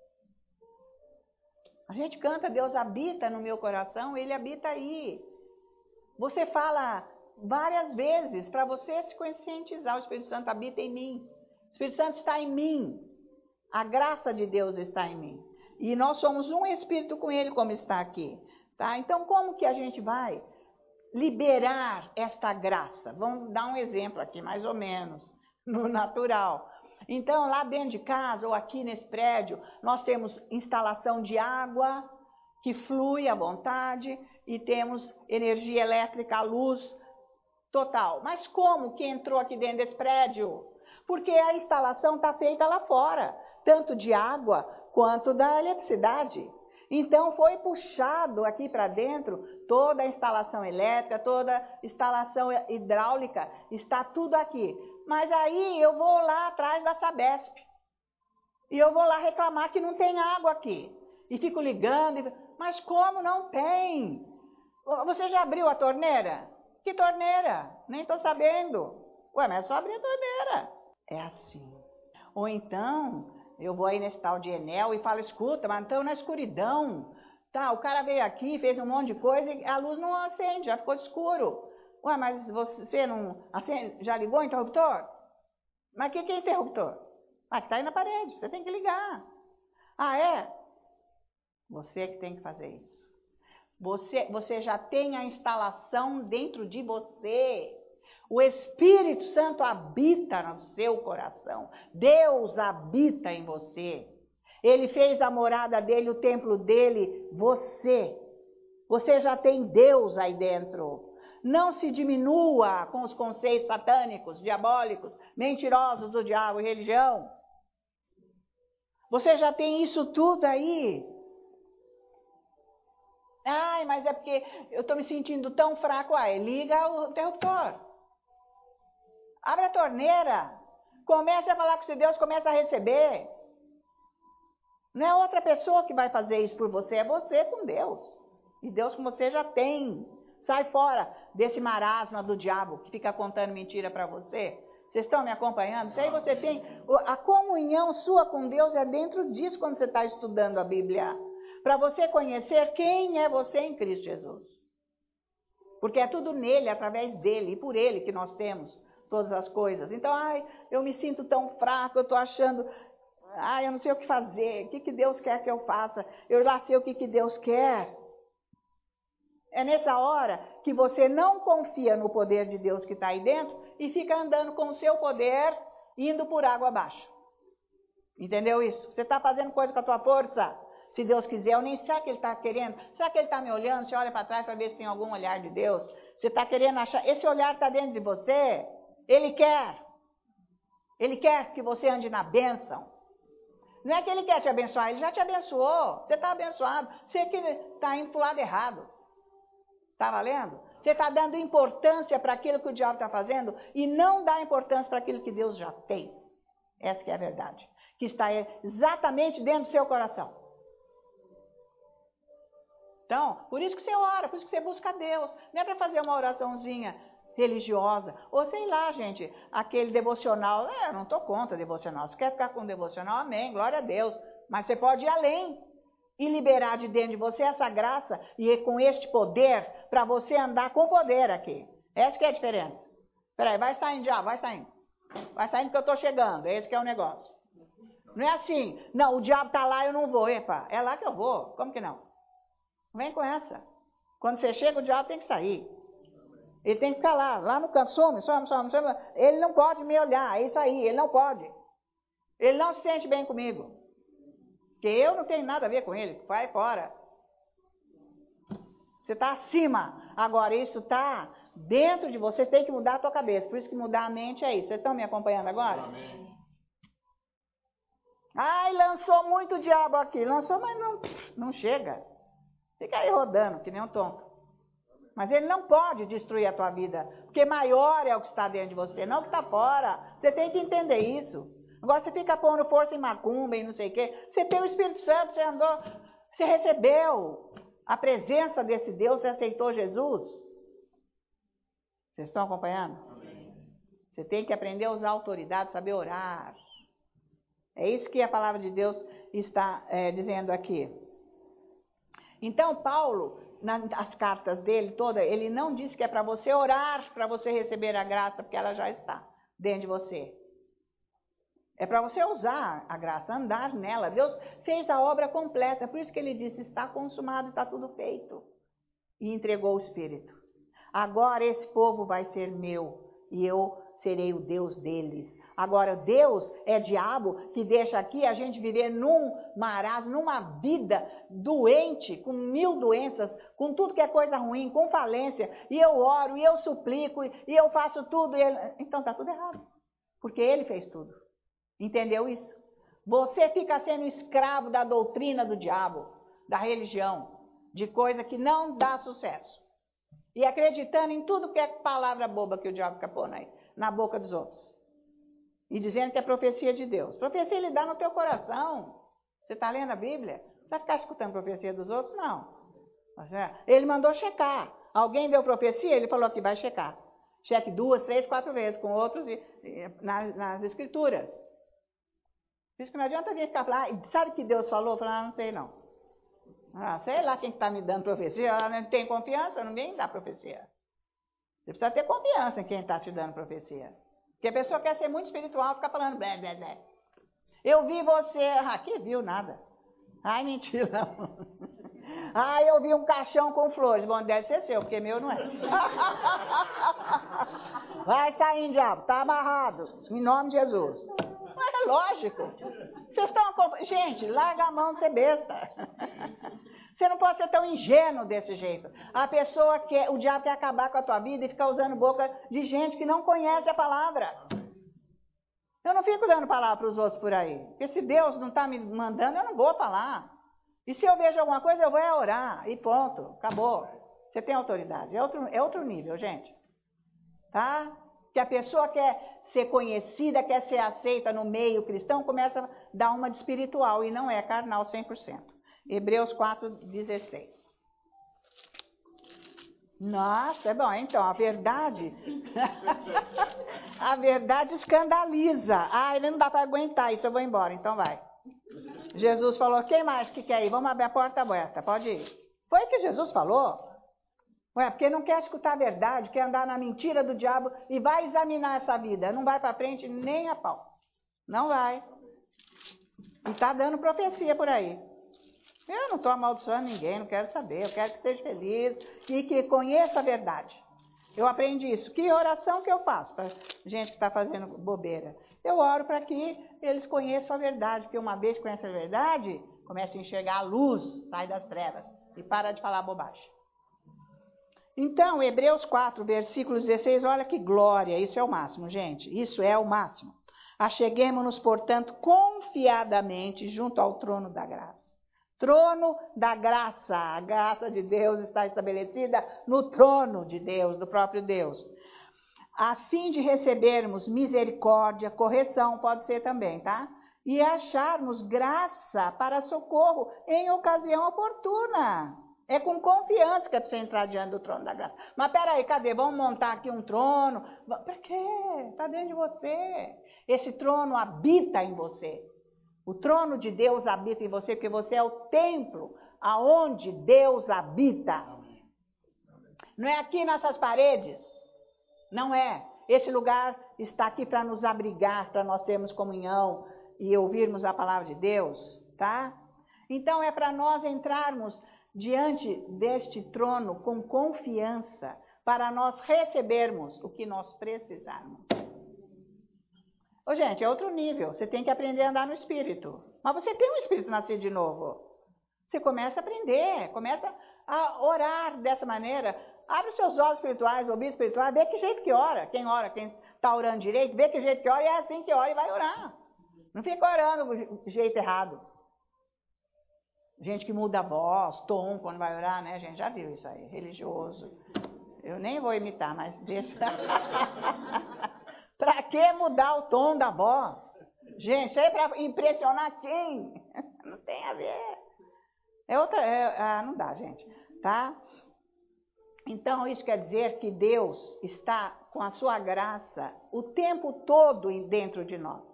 A gente canta, Deus habita no meu coração, ele habita aí. Você fala várias vezes para você se conscientizar, o Espírito Santo habita em mim. O Espírito Santo está em mim. A graça de Deus está em mim. E nós somos um espírito com ele, como está aqui. Tá? Então, como que a gente vai liberar esta graça? Vamos dar um exemplo aqui, mais ou menos, no natural. Então, lá dentro de casa ou aqui nesse prédio, nós temos instalação de água que flui à vontade e temos energia elétrica, luz total. Mas como que entrou aqui dentro desse prédio? Porque a instalação está feita lá fora, tanto de água quanto da eletricidade. Então, foi puxado aqui para dentro toda a instalação elétrica, toda a instalação hidráulica, está tudo aqui. Mas aí eu vou lá atrás da Sabesp e eu vou lá reclamar que não tem água aqui. E fico ligando, e... mas como não tem? Você já abriu a torneira? Que torneira? Nem estou sabendo. Ué, mas é só abrir a torneira. É assim. Ou então... eu vou aí nesse tal de Enel e falo, escuta, mas então na escuridão, tá, o cara veio aqui, fez um monte de coisa e a luz não acende, já ficou escuro. Ué, mas você não acende, já ligou o interruptor? Mas o que, que é interruptor? Ah, que tá aí na parede, você tem que ligar. Ah, é? Você que tem que fazer isso. Você, você já tem a instalação dentro de você. O Espírito Santo habita no seu coração. Deus habita em você. Ele fez a morada dele, o templo dele, você. Você já tem Deus aí dentro. Não se diminua com os conceitos satânicos, diabólicos, mentirosos do diabo e religião. Você já tem isso tudo aí. Ai, mas é porque eu estou me sentindo tão fraco. Ai, liga o interruptor. Abre a torneira, comece a falar com esse Deus, comece a receber. Não é outra pessoa que vai fazer isso por você, é você com Deus. E Deus com você já tem. Sai fora desse marasma do diabo que fica contando mentira para você. Vocês estão me acompanhando? Isso aí você tem. A comunhão sua com Deus é dentro disso quando você está estudando a Bíblia. Para você conhecer quem é você em Cristo Jesus. Porque é tudo nele, através dele e por ele que nós temos todas as coisas. Então, ai, eu me sinto tão fraco, eu estou achando, ai, eu não sei o que fazer, o que, que Deus quer que eu faça, eu já sei o que, que Deus quer. É nessa hora que você não confia no poder de Deus que está aí dentro e fica andando com o seu poder, indo por água abaixo. Entendeu isso? Você está fazendo coisa com a tua força, Se Deus quiser, eu nem sei, será que ele está querendo? Será que ele está me olhando? Você olha para trás para ver se tem algum olhar de Deus. Você está querendo achar, esse olhar está dentro de você. Ele quer. Ele quer que você ande na bênção. Não é que ele quer te abençoar, ele já te abençoou. Você está abençoado. Você que está indo para o lado errado. Está valendo? Você está dando importância para aquilo que o diabo está fazendo e não dá importância para aquilo que Deus já fez. Essa que é a verdade. Que está exatamente dentro do seu coração. Então, por isso que você ora, por isso que você busca a Deus. Não é para fazer uma oraçãozinha religiosa. Ou sei lá, gente, aquele devocional. É, eu não estou contra devocional. Se quer ficar com devocional, amém, glória a Deus. Mas você pode ir além e liberar de dentro de você essa graça e com este poder para você andar com poder aqui. Essa que é a diferença. Peraí, vai saindo já, vai saindo. Vai saindo que eu estou chegando, esse que é o negócio. Não é assim, não, o diabo está lá, eu não vou. Epa, é lá que eu vou, como que não? Vem com essa. Quando você chega, o diabo tem que sair. Ele tem que ficar lá, lá no canto, some, some, some, some. Ele não pode me olhar, é isso aí, ele não pode. Ele não se sente bem comigo. Porque eu não tenho nada a ver com ele, vai fora. Você está acima. Agora, isso está dentro de você, tem que mudar a tua cabeça. Por isso que mudar a mente é isso. Vocês estão me acompanhando agora? Amém. Ai, lançou muito diabo aqui. Lançou, mas não, não chega. Fica aí rodando, que nem um tonto. Mas ele não pode destruir a tua vida. Porque maior é o que está dentro de você, não o que está fora. Você tem que entender isso. Agora você fica pondo força em macumba e não sei o quê. Você tem o Espírito Santo, você andou, você recebeu a presença desse Deus, você aceitou Jesus. Vocês estão acompanhando? Amém. Você tem que aprender a usar a autoridade, saber orar. É isso que a palavra de Deus está é, dizendo aqui. Então, Paulo, nas cartas dele todas, ele não disse que é para você orar, para você receber a graça, porque ela já está dentro de você. É para você usar a graça, andar nela. Deus fez a obra completa, por isso que ele disse, está consumado, está tudo feito. E entregou o Espírito. Agora esse povo vai ser meu, e eu serei o Deus deles. Agora, Deus é diabo que deixa aqui a gente viver num marasmo, numa vida doente, com mil doenças, com tudo que é coisa ruim, com falência. E eu oro, e eu suplico, e eu faço tudo. E ele... Então está tudo errado, porque ele fez tudo. Entendeu isso? Você fica sendo escravo da doutrina do diabo, da religião, de coisa que não dá sucesso. E acreditando em tudo que é palavra boba que o diabo fica pondo aí, na boca dos outros. E dizendo que é profecia de Deus. Profecia ele dá no teu coração. Você está lendo a Bíblia? Você vai ficar escutando profecia dos outros? Não. Ele mandou checar. Alguém deu profecia? Ele falou que vai checar. Cheque duas, três, quatro vezes com outros e, e, nas, nas escrituras. Por isso que não adianta vir ficar falando, ah, sabe o que Deus falou? Eu falei, ah, não sei não. Ah, sei lá quem está me dando profecia. Ela não tem confiança, ninguém dá profecia. Você precisa ter confiança em quem está te dando profecia. Porque a pessoa quer ser muito espiritual, fica falando blé, blé, blé. Eu vi você... Ah, que viu nada. Ai, mentira. Ah, eu vi um caixão com flores. Bom, deve ser seu, porque meu não é. Vai saindo, diabo. Tá amarrado. Em nome de Jesus. Mas é lógico. Vocês estão... Gente, larga a mão de ser besta. Você não pode ser tão ingênuo desse jeito. A pessoa quer, o diabo quer acabar com a tua vida e ficar usando boca de gente que não conhece a palavra. Eu não fico dando palavra para os outros por aí. Porque se Deus não está me mandando, eu não vou falar. E se eu vejo alguma coisa, eu vou orar. E ponto, acabou. Você tem autoridade. É outro, é outro nível, gente. Tá? Que a pessoa quer ser conhecida, quer ser aceita no meio cristão, começa a dar uma de espiritual e não é carnal cem por cento. Hebreus quatro, dezesseis. Nossa, é bom, então, a verdade, a verdade escandaliza. Ah, ele não dá para aguentar isso, eu vou embora, então vai. Jesus falou, quem mais que quer ir? Vamos abrir a porta aberta, pode ir. Foi o que Jesus falou. Ué, porque não quer escutar a verdade, quer andar na mentira do diabo e vai examinar essa vida. Não vai para frente nem a pau. Não vai. E está dando profecia por aí. Eu não estou amaldiçoando ninguém, não quero saber. Eu quero que seja feliz e que conheça a verdade. Eu aprendi isso. Que oração que eu faço para gente que está fazendo bobeira? Eu oro para que eles conheçam a verdade, porque uma vez que conhecem a verdade, Comece a enxergar a luz, sai das trevas e para de falar bobagem. Então, Hebreus quatro, versículo dezesseis, olha que glória, isso é o máximo, gente, isso é o máximo. Acheguemo-nos, portanto, confiadamente junto ao trono da graça. Trono da graça, a graça de Deus está estabelecida no trono de Deus, do próprio Deus. A fim de recebermos misericórdia, correção pode ser também, tá? E acharmos graça para socorro em ocasião oportuna. É com confiança que é para você entrar diante do trono da graça. Mas peraí, cadê? Vamos montar aqui um trono? Para quê? Está dentro de você. Esse trono habita em você. O trono de Deus habita em você, porque você é o templo aonde Deus habita. Não é aqui nessas paredes. Não é. Esse lugar está aqui para nos abrigar, para nós termos comunhão e ouvirmos a palavra de Deus, tá? Então é para nós entrarmos diante deste trono com confiança, para nós recebermos o que nós precisarmos. Ô, gente, é outro nível. Você tem que aprender a andar no Espírito. Mas você tem um Espírito nascido de novo. Você começa a aprender, começa a orar dessa maneira. Abre os seus olhos espirituais, ouvidos espirituais, vê que jeito que ora. Quem ora, quem está orando direito, vê que jeito que ora, e é assim que ora e vai orar. Não fica orando do jeito errado. Gente que muda a voz, tom, quando vai orar, né? A gente já viu isso aí, religioso. Eu nem vou imitar, mas deixa. Para que mudar o tom da voz? Gente, isso aí é para impressionar quem? Não tem a ver. É outra, é, ah, não dá, gente, tá? Então, isso quer dizer que Deus está com a sua graça o tempo todo dentro de nós.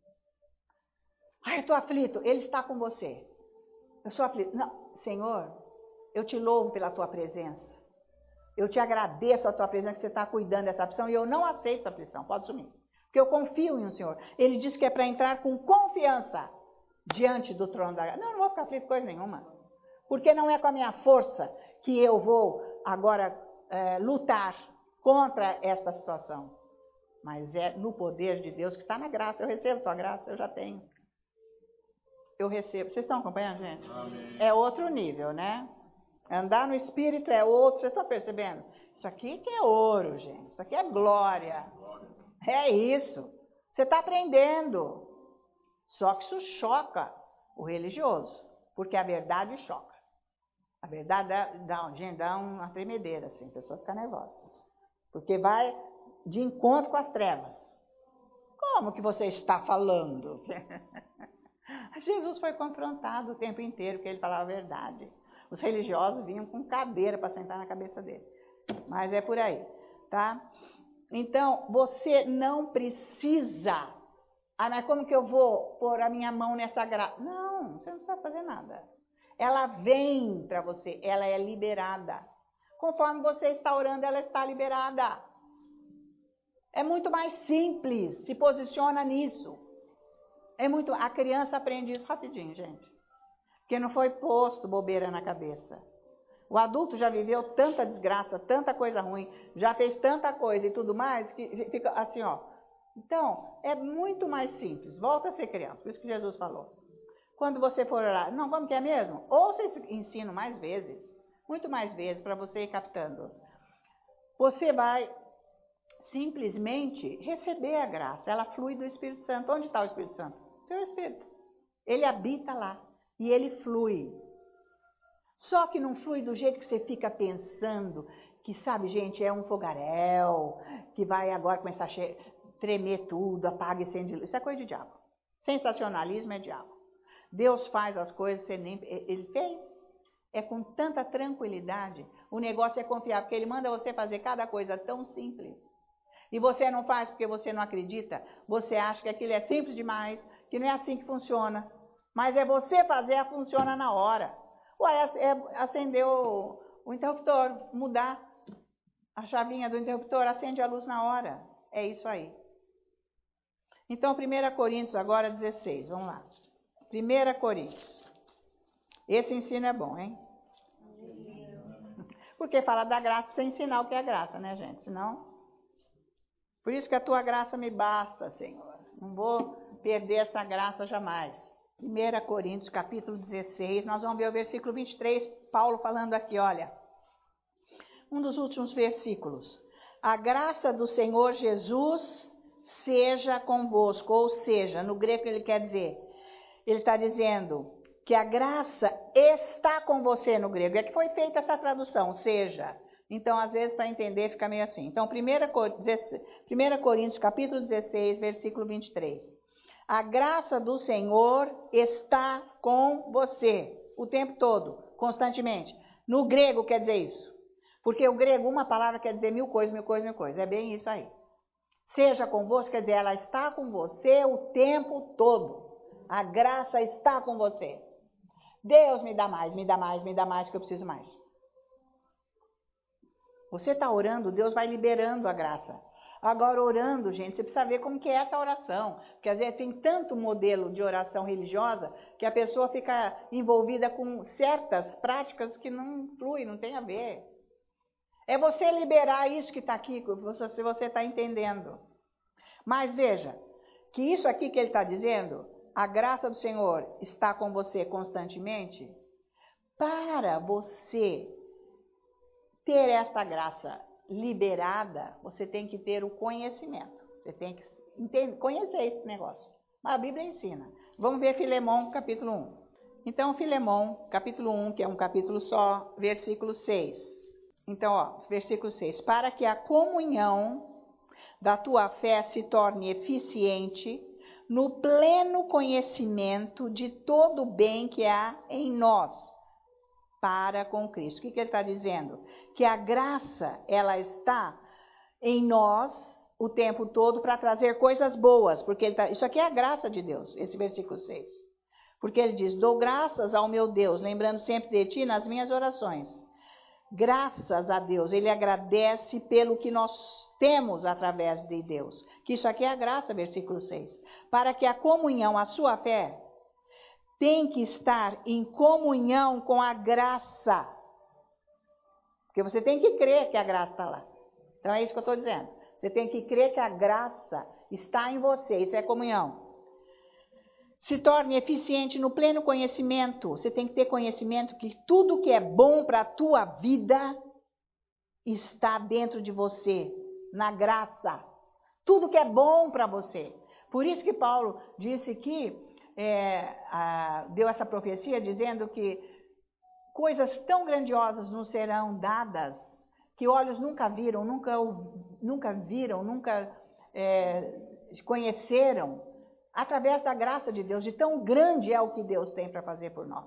Ai, eu estou aflito. Ele está com você. Eu sou aflito. Não, Senhor, eu te louvo pela tua presença. Eu te agradeço a tua presença, que você está cuidando dessa aflição, e eu não aceito essa aflição, pode sumir. Porque eu confio em o Senhor. Ele diz que é para entrar com confiança diante do trono da graça. Não, não vou ficar aflito coisa nenhuma. Porque não é com a minha força que eu vou agora é, lutar contra esta situação. Mas é no poder de Deus que está na graça. Eu recebo tua graça, eu já tenho. Eu recebo. Vocês estão acompanhando, gente? Amém. É outro nível, né? Andar no Espírito é outro. Vocês estão percebendo? Isso aqui que é ouro, gente. Isso aqui é glória. É isso. Você está aprendendo. Só que isso choca o religioso. Porque a verdade choca. A verdade dá, dá, gente, dá uma tremedeira, assim. A pessoa fica nervosa. Porque vai de encontro com as trevas. Como que você está falando? Jesus foi confrontado o tempo inteiro, porque ele falava a verdade. Os religiosos vinham com cadeira para sentar na cabeça dele. Mas é por aí, tá? Então, você não precisa... Ah, mas como que eu vou pôr a minha mão nessa graça? Não, você não precisa fazer nada. Ela vem para você, ela é liberada. Conforme você está orando, ela está liberada. É muito mais simples, se posiciona nisso. É muito, a criança aprende isso rapidinho, gente. Porque não foi posto bobeira na cabeça. O adulto já viveu tanta desgraça, tanta coisa ruim, já fez tanta coisa e tudo mais, que fica assim, ó. Então, é muito mais simples. Volta a ser criança, por isso que Jesus falou. Quando você for orar, não, como que é mesmo? Ouça esse ensino mais vezes, muito mais vezes, para você ir captando. Você vai simplesmente receber a graça, ela flui do Espírito Santo. Onde está o Espírito Santo? Seu Espírito. Ele habita lá e ele flui. Só que não flui do jeito que você fica pensando, que sabe, gente, é um fogaréu, que vai agora começar a tremer tudo, apaga e acende luz. Isso é coisa de diabo. Sensacionalismo é diabo. Deus faz as coisas, você nem, ele fez. É com tanta tranquilidade. O negócio é confiar, porque ele manda você fazer cada coisa tão simples. E você não faz porque você não acredita, você acha que aquilo é simples demais, que não é assim que funciona. Mas é você fazer, a funciona na hora. Ué, é acender o, o interruptor, mudar a chavinha do interruptor, acende a luz na hora. É isso aí. Então, primeira Coríntios agora dezesseis, vamos lá. primeira Coríntios. Esse ensino é bom, hein? Porque fala da graça, para você ensinar o que é graça, né, gente? Senão... Por isso que a tua graça me basta, Senhor. Não vou perder essa graça jamais. primeira Coríntios, capítulo dezesseis, nós vamos ver o versículo vinte e três, Paulo falando aqui, olha, um dos últimos versículos. A graça do Senhor Jesus seja convosco, ou seja, no grego ele quer dizer, ele está dizendo que a graça está com você no grego, é que foi feita essa tradução, seja. Então, às vezes, para entender, fica meio assim. Então, primeira Coríntios, capítulo dezesseis, versículo vinte e três. A graça do Senhor está com você, o tempo todo, constantemente. No grego quer dizer isso. Porque o grego, uma palavra quer dizer mil coisas, mil coisas, mil coisas. É bem isso aí. Seja convosco, quer dizer, ela está com você o tempo todo. A graça está com você. Deus me dá mais, me dá mais, me dá mais, que eu preciso mais. Você está orando, Deus vai liberando a graça. Agora, orando, gente, você precisa ver como que é essa oração. Porque às vezes tem tanto modelo de oração religiosa que a pessoa fica envolvida com certas práticas que não flui, não tem a ver. É você liberar isso que está aqui, se você está entendendo. Mas veja, que isso aqui que ele está dizendo, a graça do Senhor está com você constantemente, para você ter essa graça liberada, você tem que ter o conhecimento. Você tem que entender, conhecer esse negócio. Mas a Bíblia ensina. Vamos ver Filemão, capítulo um. Então, Filemão, capítulo um, que é um capítulo só, versículo seis. Então, ó, versículo seis. Para que a comunhão da tua fé se torne eficiente no pleno conhecimento de todo o bem que há em nós, para com Cristo. O que, que ele está dizendo? Que a graça, ela está em nós o tempo todo para trazer coisas boas, porque ele tá, isso aqui é a graça de Deus, esse versículo seis. Porque ele diz, dou graças ao meu Deus, lembrando sempre de ti nas minhas orações. Graças a Deus, ele agradece pelo que nós temos através de Deus. Que isso aqui é a graça, versículo seis. Para que a comunhão, a sua fé, tem que estar em comunhão com a graça. Porque você tem que crer que a graça está lá. Então é isso que eu estou dizendo. Você tem que crer que a graça está em você. Isso é comunhão. Se torne eficiente no pleno conhecimento. Você tem que ter conhecimento que tudo que é bom para a tua vida está dentro de você, na graça. Tudo que é bom para você. Por isso que Paulo disse que É, a, deu essa profecia dizendo que coisas tão grandiosas nos serão dadas que olhos nunca viram, nunca, nunca viram, nunca é, conheceram, através da graça de Deus, de tão grande é o que Deus tem para fazer por nós,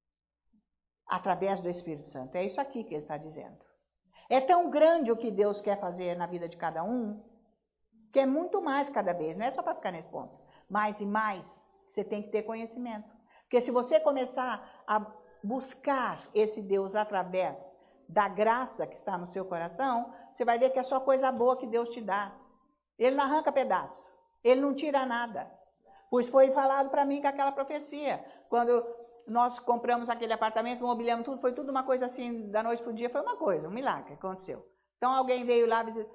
através do Espírito Santo. É isso aqui que ele está dizendo. É tão grande o que Deus quer fazer na vida de cada um, que é muito mais cada vez, não é só para ficar nesse ponto, mais e mais. Você tem que ter conhecimento. Porque se você começar a buscar esse Deus através da graça que está no seu coração, você vai ver que é só coisa boa que Deus te dá. Ele não arranca pedaço. Ele não tira nada. Pois foi falado para mim com aquela profecia. Quando nós compramos aquele apartamento, mobiliamos tudo, foi tudo uma coisa assim, da noite para o dia, foi uma coisa, um milagre que aconteceu. Então alguém veio lá e disse,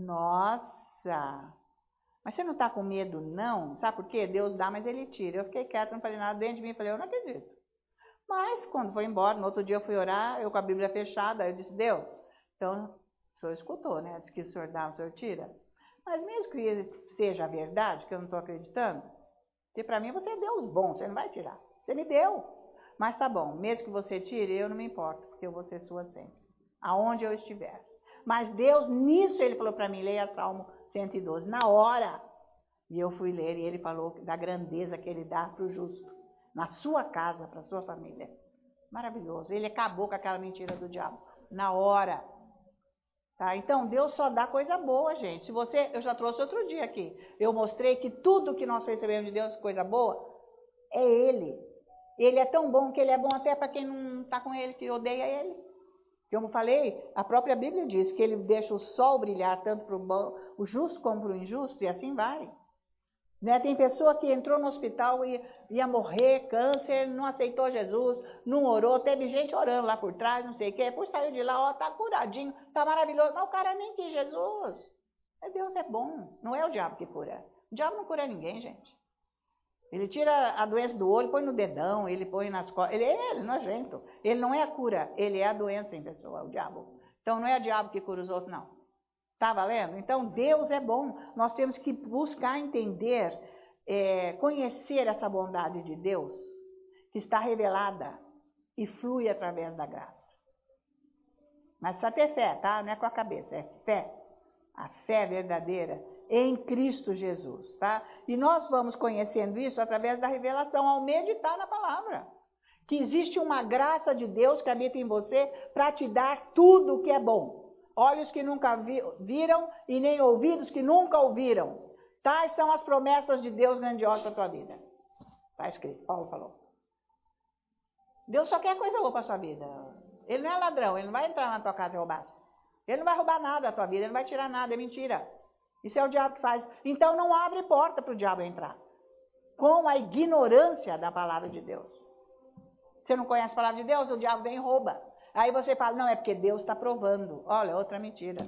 nossa... Mas você não está com medo, não? Sabe por quê? Deus dá, mas ele tira. Eu fiquei quieta, não falei nada dentro de mim. Falei, eu não acredito. Mas, quando foi embora, no outro dia eu fui orar, eu com a Bíblia fechada, eu disse, Deus, então, o senhor escutou, né? Diz que o senhor dá, o senhor tira. Mas mesmo que seja a verdade, que eu não estou acreditando, porque para mim você é Deus bom, você não vai tirar. Você me deu. Mas tá bom, mesmo que você tire, eu não me importo, porque eu vou ser sua sempre. Aonde eu estiver. Mas Deus, nisso, ele falou para mim, leia Salmo cento e doze, na hora. E eu fui ler e ele falou da grandeza que ele dá para o justo, na sua casa, para a sua família. Maravilhoso. Ele acabou com aquela mentira do diabo, na hora. Tá? Então, Deus só dá coisa boa, gente. Se você, eu já trouxe outro dia aqui, eu mostrei que tudo que nós recebemos de Deus, coisa boa, é Ele. Ele é tão bom que Ele é bom até para quem não está com Ele, que odeia Ele. Como eu falei, a própria Bíblia diz que ele deixa o sol brilhar tanto para o justo como para o injusto, e assim vai. Né? Tem pessoa que entrou no hospital e ia morrer, câncer, não aceitou Jesus, não orou, teve gente orando lá por trás, não sei o quê, depois saiu de lá, ó, tá curadinho, tá maravilhoso, mas o cara nem quis Jesus. Deus é bom, não é o diabo que cura. O diabo não cura ninguém, gente. Ele tira a doença do olho, põe no dedão, ele põe nas costas. Ele é, ele é nojento. Ele não é a cura, ele é a doença em pessoa, o diabo. Então não é o diabo que cura os outros, não. Tá valendo? Então Deus é bom. Nós temos que buscar entender, é, conhecer essa bondade de Deus, que está revelada e flui através da graça. Mas precisa ter fé, tá? Não é com a cabeça, é fé. A fé verdadeira em Cristo Jesus, tá? E nós vamos conhecendo isso através da revelação, ao meditar na palavra. Que existe uma graça de Deus que habita em você para te dar tudo o que é bom. Olhos que nunca vi, viram e nem ouvidos que nunca ouviram. Tais são as promessas de Deus grandiosas para a tua vida. Está escrito, Paulo falou. Deus só quer coisa boa para a sua vida. Ele não é ladrão, ele não vai entrar na tua casa e roubar. Ele não vai roubar nada da tua vida, ele não vai tirar nada, é mentira. Isso é o diabo que faz. Então não abre porta para o diabo entrar. Com a ignorância da palavra de Deus. Você não conhece a palavra de Deus, o diabo vem e rouba. Aí você fala, não, é porque Deus está provando. Olha, outra mentira.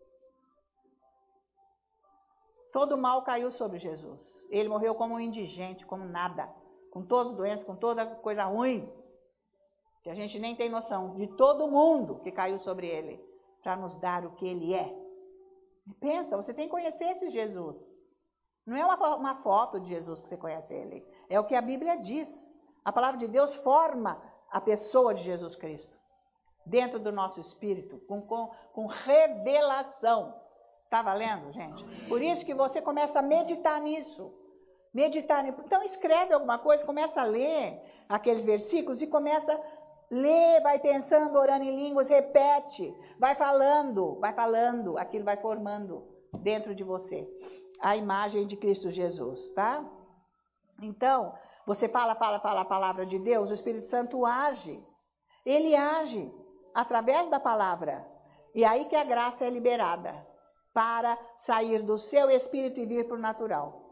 Todo mal caiu sobre Jesus. Ele morreu como um indigente, como nada. Com todas as doenças, com toda coisa ruim. Que a gente nem tem noção de todo mundo que caiu sobre ele. Para nos dar o que ele é. Pensa, você tem que conhecer esse Jesus. Não é uma, uma foto de Jesus que você conhece ele. É o que a Bíblia diz. A palavra de Deus forma a pessoa de Jesus Cristo. Dentro do nosso espírito. Com, com, com revelação. Está valendo, gente? Por isso que você começa a meditar nisso. Meditar nisso. Então escreve alguma coisa, começa a ler aqueles versículos e começa a lê, vai pensando, orando em línguas, repete, vai falando, vai falando, aquilo vai formando dentro de você a imagem de Cristo Jesus, tá? Então, você fala, fala, fala a palavra de Deus, o Espírito Santo age, ele age através da palavra, e aí que a graça é liberada para sair do seu espírito e vir para o natural.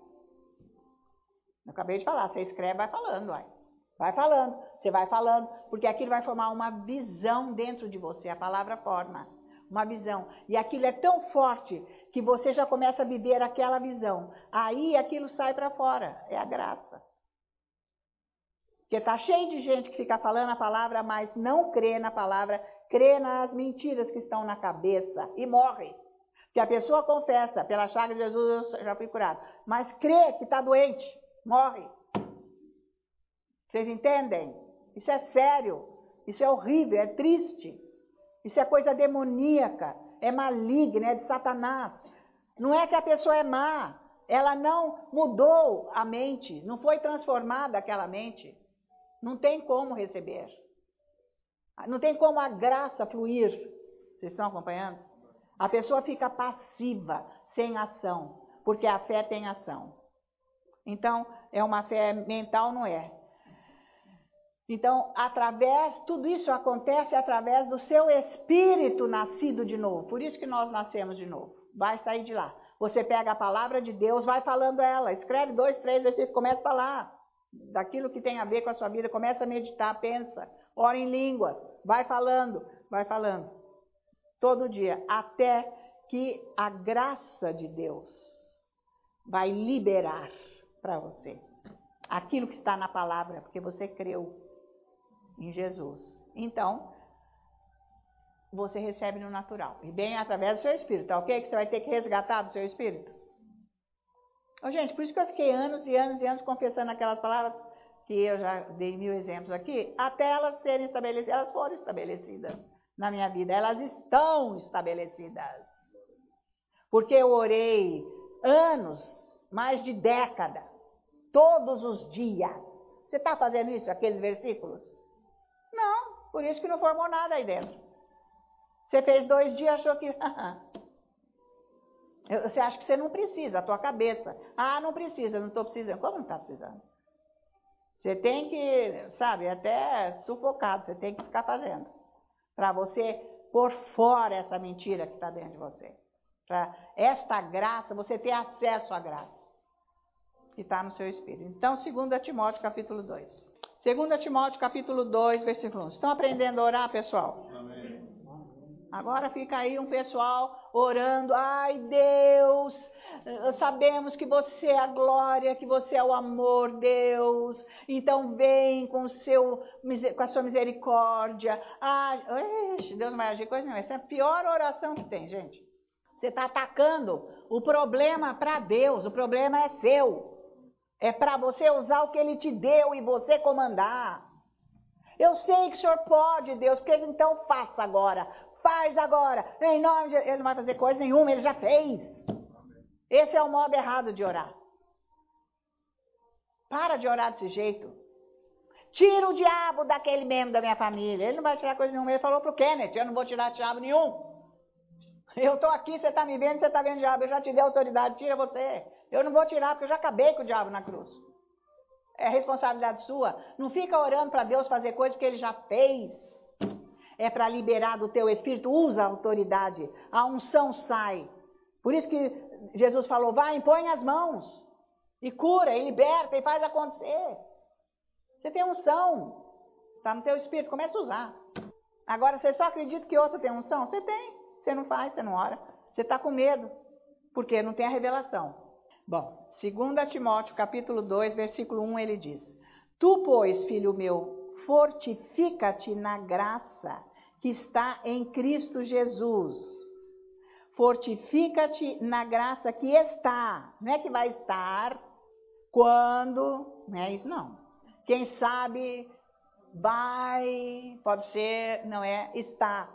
Eu acabei de falar, você escreve, vai falando, vai. Vai falando, você vai falando, porque aquilo vai formar uma visão dentro de você, a palavra forma, uma visão. E aquilo é tão forte que você já começa a viver aquela visão. Aí aquilo sai para fora, é a graça. Porque está cheio de gente que fica falando a palavra, mas não crê na palavra, crê nas mentiras que estão na cabeça e morre. Porque a pessoa confessa, pela chaga de Jesus eu já fui curado, mas crê que está doente, morre. Vocês entendem? Isso é sério, isso é horrível, é triste. Isso é coisa demoníaca, é maligna, é de Satanás. Não é que a pessoa é má, ela não mudou a mente, não foi transformada aquela mente. Não tem como receber. Não tem como a graça fluir. Vocês estão acompanhando? A pessoa fica passiva, sem ação, porque a fé tem ação. Então, é uma fé mental, não é? Então, através, tudo isso acontece através do seu espírito nascido de novo. Por isso que nós nascemos de novo. Vai sair de lá. Você pega a palavra de Deus, vai falando ela. Escreve dois, três versículos, começa a falar. Daquilo que tem a ver com a sua vida, começa a meditar, pensa. Ora em línguas, vai falando, vai falando. Todo dia, até que a graça de Deus vai liberar para você aquilo que está na palavra, porque você creu em Jesus. Então, você recebe no natural. E bem através do seu espírito, tá ok? Que você vai ter que resgatar do seu espírito. Oh, gente, por isso que eu fiquei anos e anos e anos confessando aquelas palavras que eu já dei mil exemplos aqui, até elas serem estabelecidas. Elas foram estabelecidas na minha vida. Elas estão estabelecidas. Porque eu orei anos, mais de década, todos os dias. Você está fazendo isso, aqueles versículos? Não, por isso que não formou nada aí dentro. Você fez dois dias e achou que... Você acha que você não precisa, a tua cabeça. Ah, não precisa, não estou precisando. Como não está precisando? Você tem que, sabe, até sufocado, você tem que ficar fazendo. Para você pôr fora essa mentira que está dentro de você. Para esta graça, você ter acesso à graça. Que está no seu espírito. Então, dois Timóteo capítulo dois. dois Timóteo capítulo dois, versículo um. Estão aprendendo a orar, pessoal? Amém. Agora fica aí um pessoal orando. Ai, Deus, sabemos que você é a glória, que você é o amor, Deus. Então vem com, o seu, com a sua misericórdia. Ah, ixi, Deus não vai agir coisa nenhuma. Essa é a pior oração que tem, gente. Você está atacando o problema para Deus, o problema é seu. É para você usar o que Ele te deu e você comandar. Eu sei que o Senhor pode, Deus, porque então faça agora. Faz agora. Em nome de... Ele não vai fazer coisa nenhuma, Ele já fez. Esse é o modo errado de orar. Para de orar desse jeito. Tira o diabo daquele membro da minha família. Ele não vai tirar coisa nenhuma. Ele falou para o Kenneth, eu não vou tirar diabo nenhum. Eu estou aqui, você está me vendo, você está vendo o diabo. Eu já te dei autoridade, tira você. Eu não vou tirar, porque eu já acabei com o diabo na cruz. É responsabilidade sua. Não fica orando para Deus fazer coisa que Ele já fez. É para liberar do teu espírito, usa a autoridade. A unção sai. Por isso que Jesus falou, vai, impõe as mãos. E cura, e liberta, e faz acontecer. Você tem unção. Está no teu espírito, começa a usar. Agora, você só acredita que outro tem unção? Você tem. Você não faz, você não ora. Você está com medo, porque não tem a revelação. Bom, segundo Timóteo, capítulo dois, versículo um, ele diz, tu, pois, filho meu, fortifica-te na graça que está em Cristo Jesus. Fortifica-te na graça que está. Não é que vai estar quando, não é isso não. Quem sabe vai, pode ser, não é, está.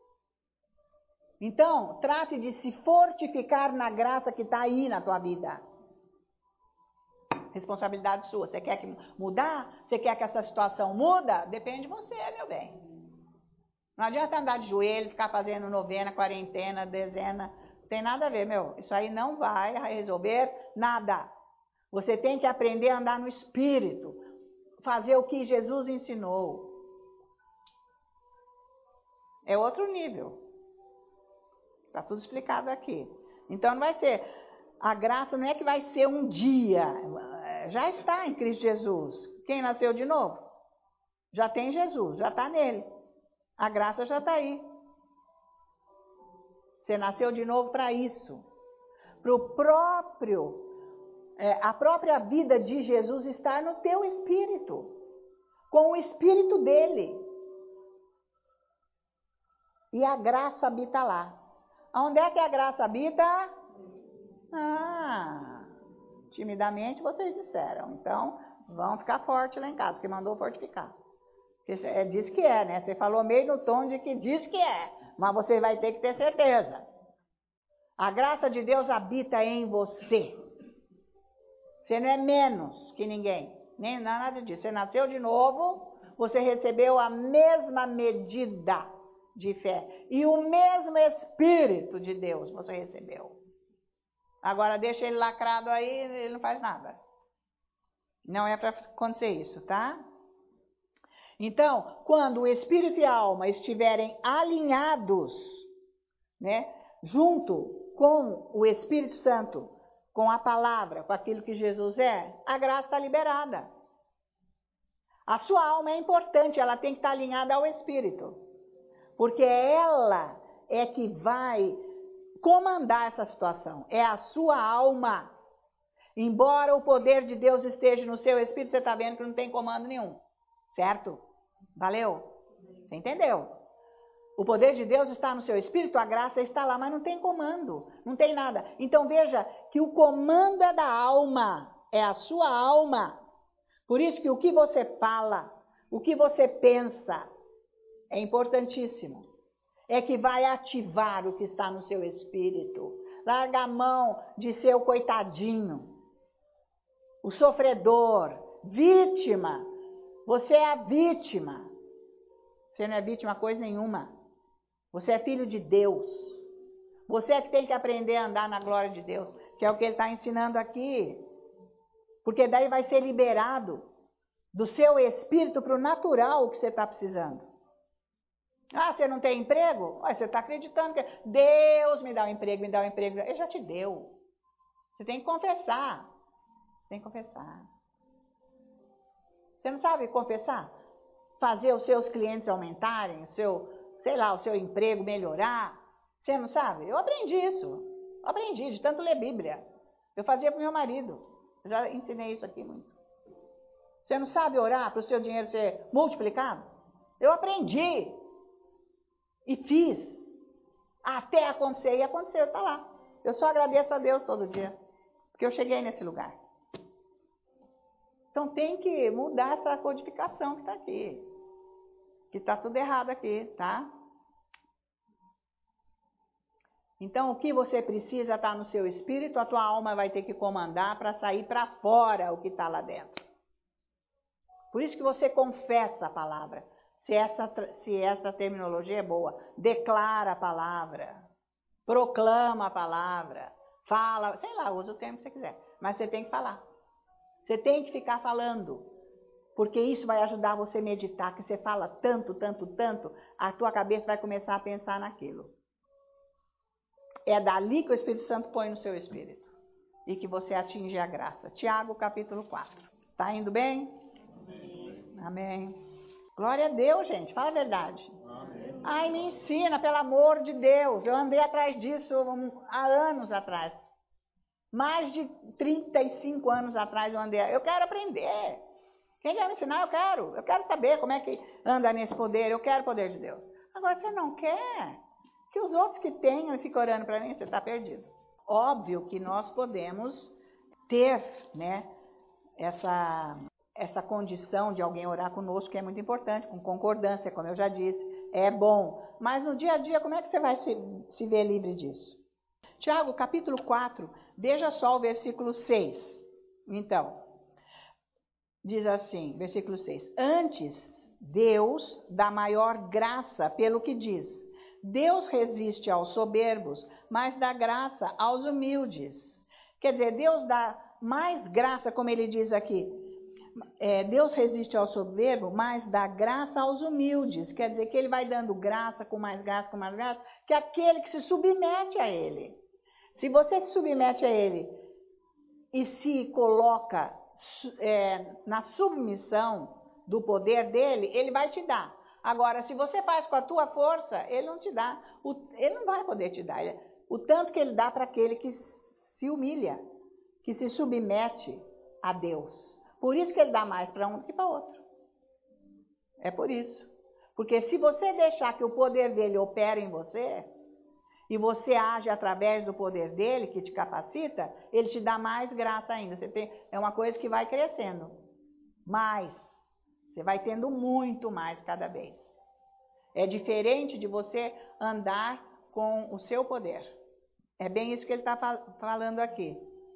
Então, trate de se fortificar na graça que está aí na tua vida. Responsabilidade sua. Você quer que mudar? Você quer que essa situação muda? Depende de você, meu bem. Não adianta andar de joelho, ficar fazendo novena, quarentena, dezena. Não tem nada a ver, meu. Isso aí não vai resolver nada. Você tem que aprender a andar no Espírito. Fazer o que Jesus ensinou. É outro nível. Está tudo explicado aqui. Então não vai ser, a graça não é que vai ser um dia, já está em Cristo Jesus. Quem nasceu de novo? Já tem Jesus, já está nele. A graça já está aí. Você nasceu de novo para isso. Para o próprio, é, a própria vida de Jesus estar no teu espírito. Com o espírito dele. E a graça habita lá. Onde é que a graça habita? Ah, timidamente vocês disseram. Então, vão ficar forte lá em casa, porque mandou fortificar. Porque é, diz que é, né? Você falou meio no tom de que diz que é, mas você vai ter que ter certeza. A graça de Deus habita em você. Você não é menos que ninguém, nem nada disso. Você nasceu de novo, você recebeu a mesma medida de fé. E o mesmo Espírito de Deus você recebeu. Agora deixa ele lacrado aí, ele não faz nada. Não é para acontecer isso, tá? Então, quando o Espírito e a alma estiverem alinhados, né, junto com o Espírito Santo, com a palavra, com aquilo que Jesus é, a graça está liberada. A sua alma é importante, ela tem que estar alinhada ao Espírito. Porque ela é que vai comandar essa situação. É a sua alma. Embora o poder de Deus esteja no seu espírito, você está vendo que não tem comando nenhum. Certo? Valeu? Você entendeu? O poder de Deus está no seu espírito, a graça está lá, mas não tem comando. Não tem nada. Então veja que o comando é da alma. É a sua alma. Por isso que o que você fala, o que você pensa, é importantíssimo. É que vai ativar o que está no seu espírito. Larga a mão de ser o coitadinho, o sofredor, vítima. Você é a vítima. Você não é vítima coisa nenhuma. Você é filho de Deus. Você é que tem que aprender a andar na glória de Deus, que é o que ele está ensinando aqui. Porque daí vai ser liberado do seu espírito para o natural o que você está precisando. Ah, você não tem emprego? Ué, você está acreditando que Deus me dá um emprego, me dá um emprego. Ele já te deu. Você tem que confessar. Você tem que confessar. Você não sabe confessar? Fazer os seus clientes aumentarem, o seu, sei lá, o seu emprego melhorar. Você não sabe? Eu aprendi isso. Eu aprendi de tanto ler Bíblia. Eu fazia para o meu marido. Eu já ensinei isso aqui muito. Você não sabe orar para o seu dinheiro ser multiplicado? Eu aprendi. E fiz. Até acontecer. E aconteceu, está lá. Eu só agradeço a Deus todo dia. Porque eu cheguei nesse lugar. Então tem que mudar essa codificação que está aqui. Que está tudo errado aqui, tá? Então o que você precisa está no seu espírito, a tua alma vai ter que comandar para sair para fora o que está lá dentro. Por isso que você confessa a palavra. Se essa, se essa terminologia é boa, declara a palavra, proclama a palavra, fala, sei lá, usa o termo que você quiser, mas você tem que falar. Você tem que ficar falando, porque isso vai ajudar você a meditar, que você fala tanto, tanto, tanto, a tua cabeça vai começar a pensar naquilo. É dali que o Espírito Santo põe no seu espírito e que você atinge a graça. Tiago, capítulo quatro. Tá indo bem? Amém. Amém. Glória a Deus, gente. Fala a verdade. Amém. Ai, me ensina, pelo amor de Deus. Eu andei atrás disso há anos atrás. Mais de trinta e cinco anos atrás eu andei. Eu quero aprender. Quem quer me ensinar, eu quero. Eu quero saber como é que anda nesse poder. Eu quero o poder de Deus. Agora, você não quer que os outros que tenham e ficam orando para mim, você está perdido. Óbvio que nós podemos ter, né, essa, essa condição de alguém orar conosco, que é muito importante, com concordância, como eu já disse, é bom. Mas no dia a dia, como é que você vai se, se ver livre disso? Tiago, capítulo quatro, veja só o versículo seis. Então, diz assim, versículo seis. Antes, Deus dá maior graça pelo que diz. Deus resiste aos soberbos, mas dá graça aos humildes. Quer dizer, Deus dá mais graça, como ele diz aqui. É, Deus resiste ao soberbo, mas dá graça aos humildes. Quer dizer que ele vai dando graça, com mais graça, com mais graça, que aquele que se submete a ele. Se você se submete a ele e se coloca é, na submissão do poder dele, ele vai te dar. Agora, se você faz com a tua força, ele não te dá. O, ele não vai poder te dar. Ele, o tanto que ele dá para aquele que se humilha, que se submete a Deus. Por isso que ele dá mais para um do que para outro. É por isso. Porque se você deixar que o poder dele opere em você, e você age através do poder dele, que te capacita, ele te dá mais graça ainda. Você tem, é uma coisa que vai crescendo. Mais. Você vai tendo muito mais cada vez. É diferente de você andar com o seu poder. É bem isso que ele está falando aqui.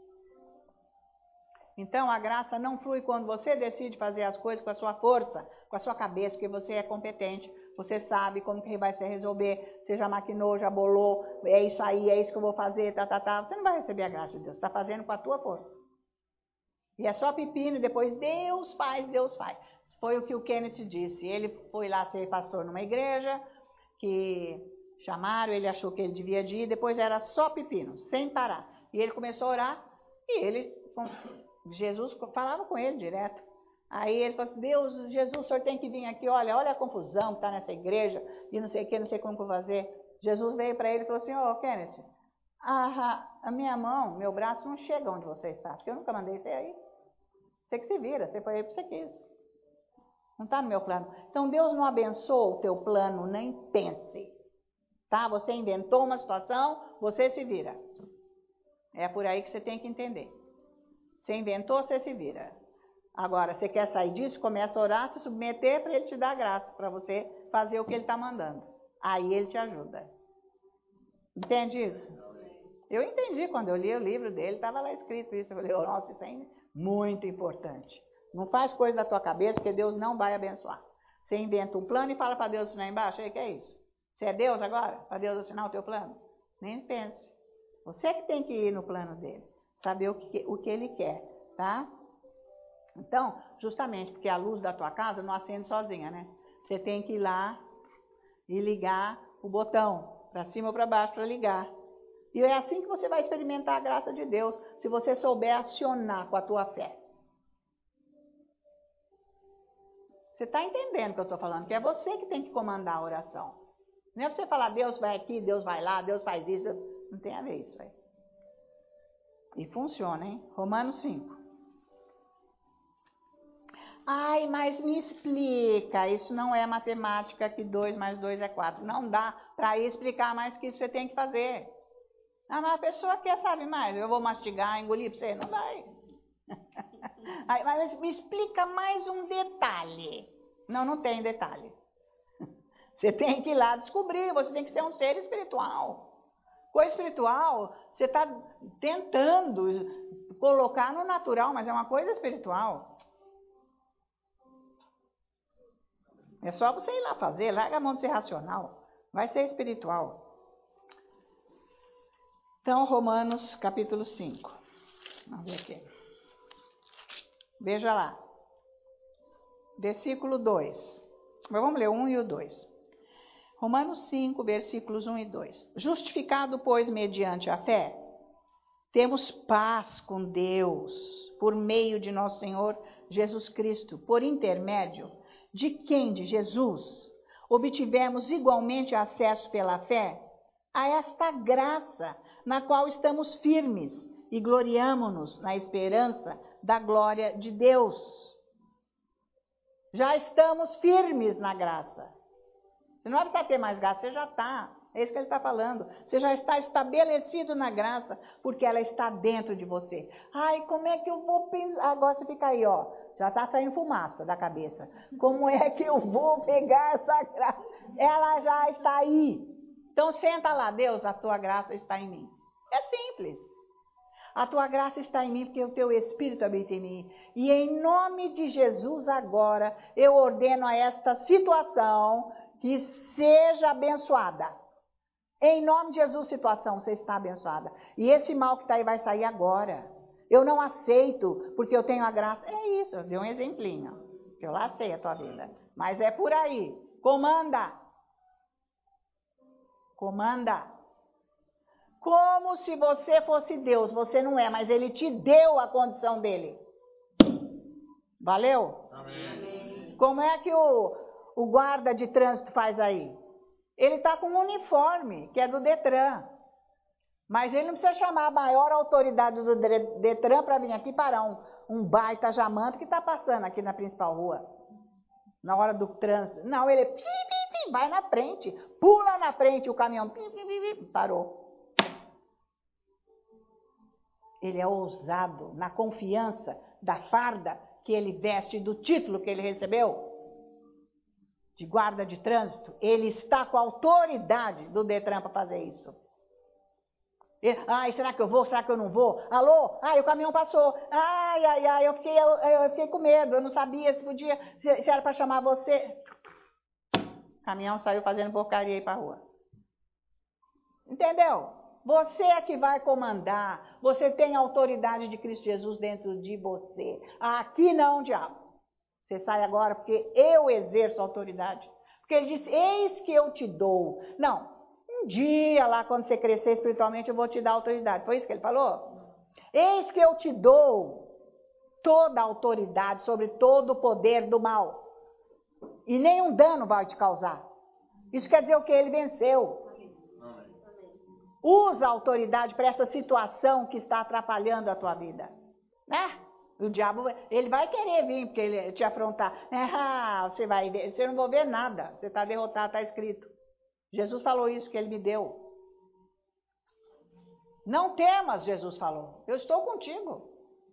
Então, a graça não flui quando você decide fazer as coisas com a sua força, com a sua cabeça, porque você é competente, você sabe como que vai se resolver, você já maquinou, já bolou, é isso aí, é isso que eu vou fazer, tá, tá, tá. Você não vai receber a graça de Deus, você está fazendo com a tua força. E é só pepino, e depois Deus faz, Deus faz. Foi o que o Kenneth disse. Ele foi lá ser pastor numa igreja, que chamaram, ele achou que ele devia de ir, depois era só pepino, sem parar. E ele começou a orar, e ele, Jesus falava com ele direto. Aí ele falou assim, Deus, Jesus, o senhor tem que vir aqui, olha, olha a confusão que está nessa igreja, e não sei o que, não sei como que eu vou fazer. Jesus veio para ele e falou assim, ô, oh, Kenneth, a, a minha mão, meu braço não chega onde você está, porque eu nunca mandei você aí. Você que se vira, você foi aí porque você quis. Não está no meu plano. Então, Deus não abençoa o teu plano, nem pense. Tá? Você inventou uma situação, você se vira. É por aí que você tem que entender. Você inventou, você se vira. Agora, você quer sair disso, começa a orar, se submeter para ele te dar graça, para você fazer o que ele está mandando. Aí ele te ajuda. Entende isso? Eu entendi quando eu li o livro dele, estava lá escrito isso. Eu falei, oh, nossa, isso é muito importante. Não faz coisa da tua cabeça, porque Deus não vai abençoar. Você inventa um plano e fala para Deus assinar embaixo, aí que é isso? Você é Deus agora? Para Deus assinar o teu plano? Nem pense. Você que tem que ir no plano dele, saber o que, o que ele quer, tá? Então, justamente porque a luz da tua casa não acende sozinha, né? Você tem que ir lá e ligar o botão, para cima ou para baixo, para ligar. E é assim que você vai experimentar a graça de Deus, se você souber acionar com a tua fé. Você está entendendo o que eu estou falando? Que é você que tem que comandar a oração. Não é você falar, Deus vai aqui, Deus vai lá, Deus faz isso. Deus... Não tem a ver isso aí. E funciona, hein? Romanos cinco. Ai, mas me explica, isso não é matemática que dois mais dois é quatro. Não dá para explicar mais que isso você tem que fazer. Ah, mas a pessoa quer saber mais, eu vou mastigar, engolir para você, não vai. Ai, mas me explica mais um detalhe. Não, não tem detalhe. Você tem que ir lá descobrir, você tem que ser um ser espiritual. Coisa espiritual, você está tentando colocar no natural, mas é uma coisa espiritual. É só você ir lá fazer, larga a mão de ser racional, vai ser espiritual. Então, Romanos capítulo cinco. Vamos ver aqui. Veja lá. Versículo dois. Mas vamos ler o um e o dois. Romanos cinco, versículos um e dois. Justificado, pois, mediante a fé, temos paz com Deus, por meio de nosso Senhor Jesus Cristo, por intermédio de quem, de Jesus, obtivemos igualmente acesso pela fé a esta graça, na qual estamos firmes e gloriamo-nos na esperança da glória de Deus. Já estamos firmes na graça. Você não vai precisar ter mais graça, você já está. É isso que ele está falando. Você já está estabelecido na graça, porque ela está dentro de você. Ai, como é que eu vou pensar? Agora você fica aí, ó. Já está saindo fumaça da cabeça. Como é que eu vou pegar essa graça? Ela já está aí. Então senta lá, Deus, a tua graça está em mim. É simples. A tua graça está em mim, porque o teu Espírito habita em mim. E em nome de Jesus agora, eu ordeno a esta situação que seja abençoada. Em nome de Jesus, situação, você está abençoada. E esse mal que está aí vai sair agora. Eu não aceito, porque eu tenho a graça. É isso, eu dei um exemplinho. Eu lacei a tua vida. Mas é por aí. Comanda. Comanda. Como se você fosse Deus. Você não é, mas Ele te deu a condição dele. Valeu? Amém. Como é que o, o guarda de trânsito faz aí? Ele está com um uniforme, que é do Detran. Mas ele não precisa chamar a maior autoridade do Detran para vir aqui parar um, um baita jamanta que está passando aqui na principal rua. Na hora do trânsito. Não, ele vai na frente, pula na frente, o caminhão parou. Ele é ousado na confiança da farda que ele veste, do título que ele recebeu de guarda de trânsito. Ele está com a autoridade do Detran para fazer isso. Ele, ai, será que eu vou? Será que eu não vou? Alô? Ai, o caminhão passou. Ai, ai, ai, eu fiquei, eu, eu fiquei com medo. Eu não sabia se podia, se, se era para chamar você. O caminhão saiu fazendo porcaria aí para a rua. Entendeu? Você é que vai comandar. Você tem a autoridade de Cristo Jesus dentro de você. Aqui não, diabo. Você sai agora porque eu exerço a autoridade. Porque ele disse, eis que eu te dou. Não, um dia lá quando você crescer espiritualmente eu vou te dar autoridade. Foi isso que ele falou? Eis que eu te dou toda a autoridade sobre todo o poder do mal. E nenhum dano vai te causar. Isso quer dizer o que? Ele venceu. Usa a autoridade para essa situação que está atrapalhando a tua vida. Né? O diabo, ele vai querer vir, porque ele te afrontar. Ah, você vai ver, você não vai ver nada. Você está derrotado, está escrito. Jesus falou isso que ele me deu. Não temas, Jesus falou. Eu estou contigo.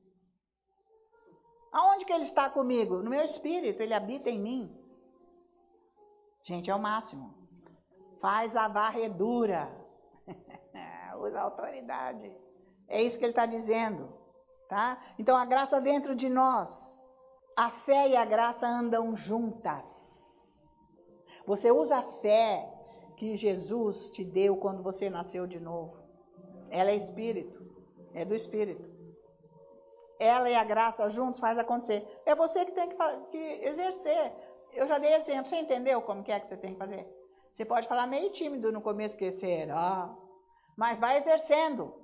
Aonde que ele está comigo? No meu espírito, ele habita em mim. Gente, é o máximo. Faz a varredura. Usa a autoridade. É isso que ele está dizendo. Tá? Então, a graça dentro de nós. A fé e a graça andam juntas. Você usa a fé que Jesus te deu quando você nasceu de novo. Ela é espírito. É do espírito. Ela e a graça juntos faz acontecer. É você que tem que, que exercer. Eu já dei exemplo. Você entendeu como que é que você tem que fazer? Você pode falar meio tímido no começo, que será, mas vai exercendo.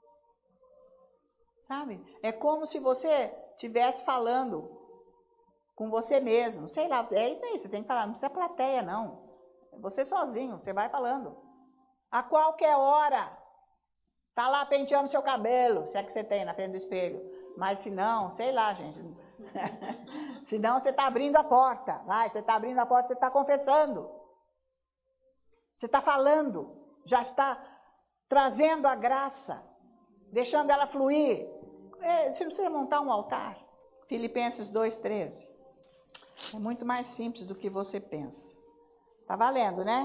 Sabe? É como se você estivesse falando com você mesmo. Sei lá, é isso aí, você tem que falar. Não precisa plateia, não. É você sozinho, você vai falando. A qualquer hora. Tá lá penteando seu cabelo, se é que você tem na frente do espelho. Mas se não, sei lá, gente. Se não, você está abrindo a porta. Vai, você está abrindo a porta, você está confessando. Você está falando. Já está trazendo a graça. Deixando ela fluir. É, você não precisa montar um altar. Filipenses dois, treze. É muito mais simples do que você pensa. Tá valendo, né?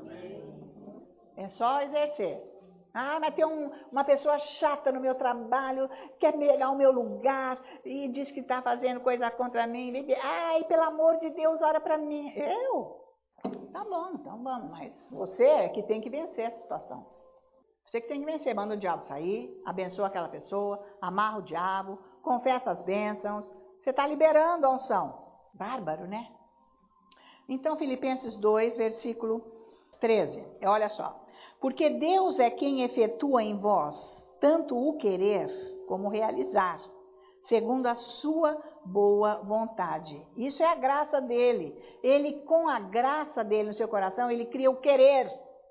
É só exercer. Ah, mas tem um, uma pessoa chata no meu trabalho, quer pegar o meu lugar e diz que está fazendo coisa contra mim. Ai, pelo amor de Deus, ora para mim. Eu? Tá bom, então vamos. Mas você é que tem que vencer essa situação. Você que tem que vencer. Manda o diabo sair, abençoa aquela pessoa, amarra o diabo, confessa as bênçãos. Você está liberando a unção. Bárbaro, né? Então, Filipenses dois, versículo treze. Olha só. Porque Deus é quem efetua em vós tanto o querer como o realizar, segundo a sua boa vontade. Isso é a graça dele. Ele, com a graça dele no seu coração, ele cria o querer.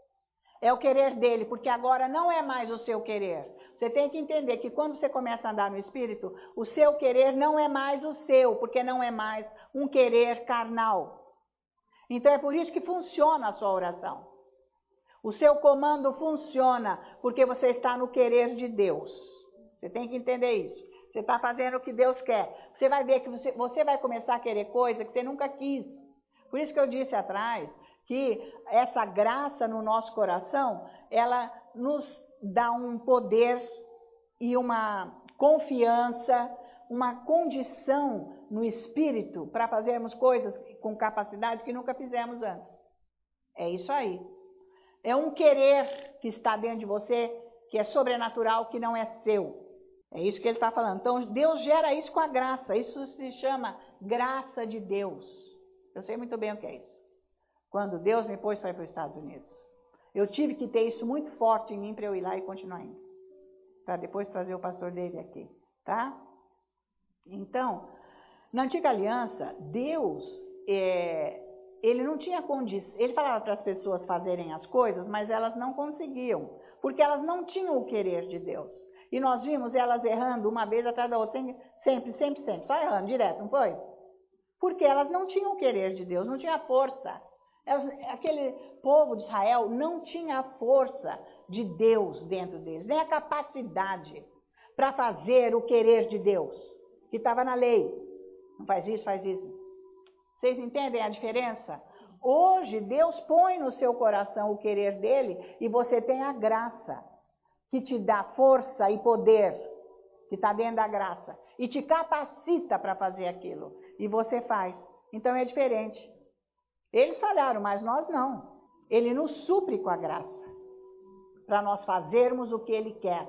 É o querer dele, porque agora não é mais o seu querer. Você tem que entender que quando você começa a andar no Espírito, o seu querer não é mais o seu, porque não é mais um querer carnal. Então é por isso que funciona a sua oração. O seu comando funciona porque você está no querer de Deus. Você tem que entender isso. Você está fazendo o que Deus quer. Você vai ver que você, você vai começar a querer coisa que você nunca quis. Por isso que eu disse atrás que essa graça no nosso coração, ela nos dá um poder e uma confiança, uma condição no espírito para fazermos coisas com capacidade que nunca fizemos antes. É isso aí. É um querer que está dentro de você, que é sobrenatural, que não é seu. É isso que ele está falando. Então, Deus gera isso com a graça. Isso se chama graça de Deus. Eu sei muito bem o que é isso. Quando Deus me pôs para ir para os Estados Unidos, eu tive que ter isso muito forte em mim para eu ir lá e continuar indo. Para depois trazer o pastor dele aqui, tá? Então, na antiga aliança, Deus... É, Ele não tinha condição, ele falava para as pessoas fazerem as coisas, mas elas não conseguiam, porque elas não tinham o querer de Deus. E nós vimos elas errando uma vez atrás da outra, sempre, sempre, sempre, só errando, direto, não foi? Porque elas não tinham o querer de Deus, não tinha força. Elas, aquele povo de Israel não tinha a força de Deus dentro deles, nem a capacidade para fazer o querer de Deus, que estava na lei. Não faz isso, faz isso. Vocês entendem a diferença? Hoje, Deus põe no seu coração o querer dele e você tem a graça, que te dá força e poder, que está dentro da graça, e te capacita para fazer aquilo. E você faz. Então é diferente. Eles falharam, mas nós não. Ele nos supre com a graça, para nós fazermos o que ele quer.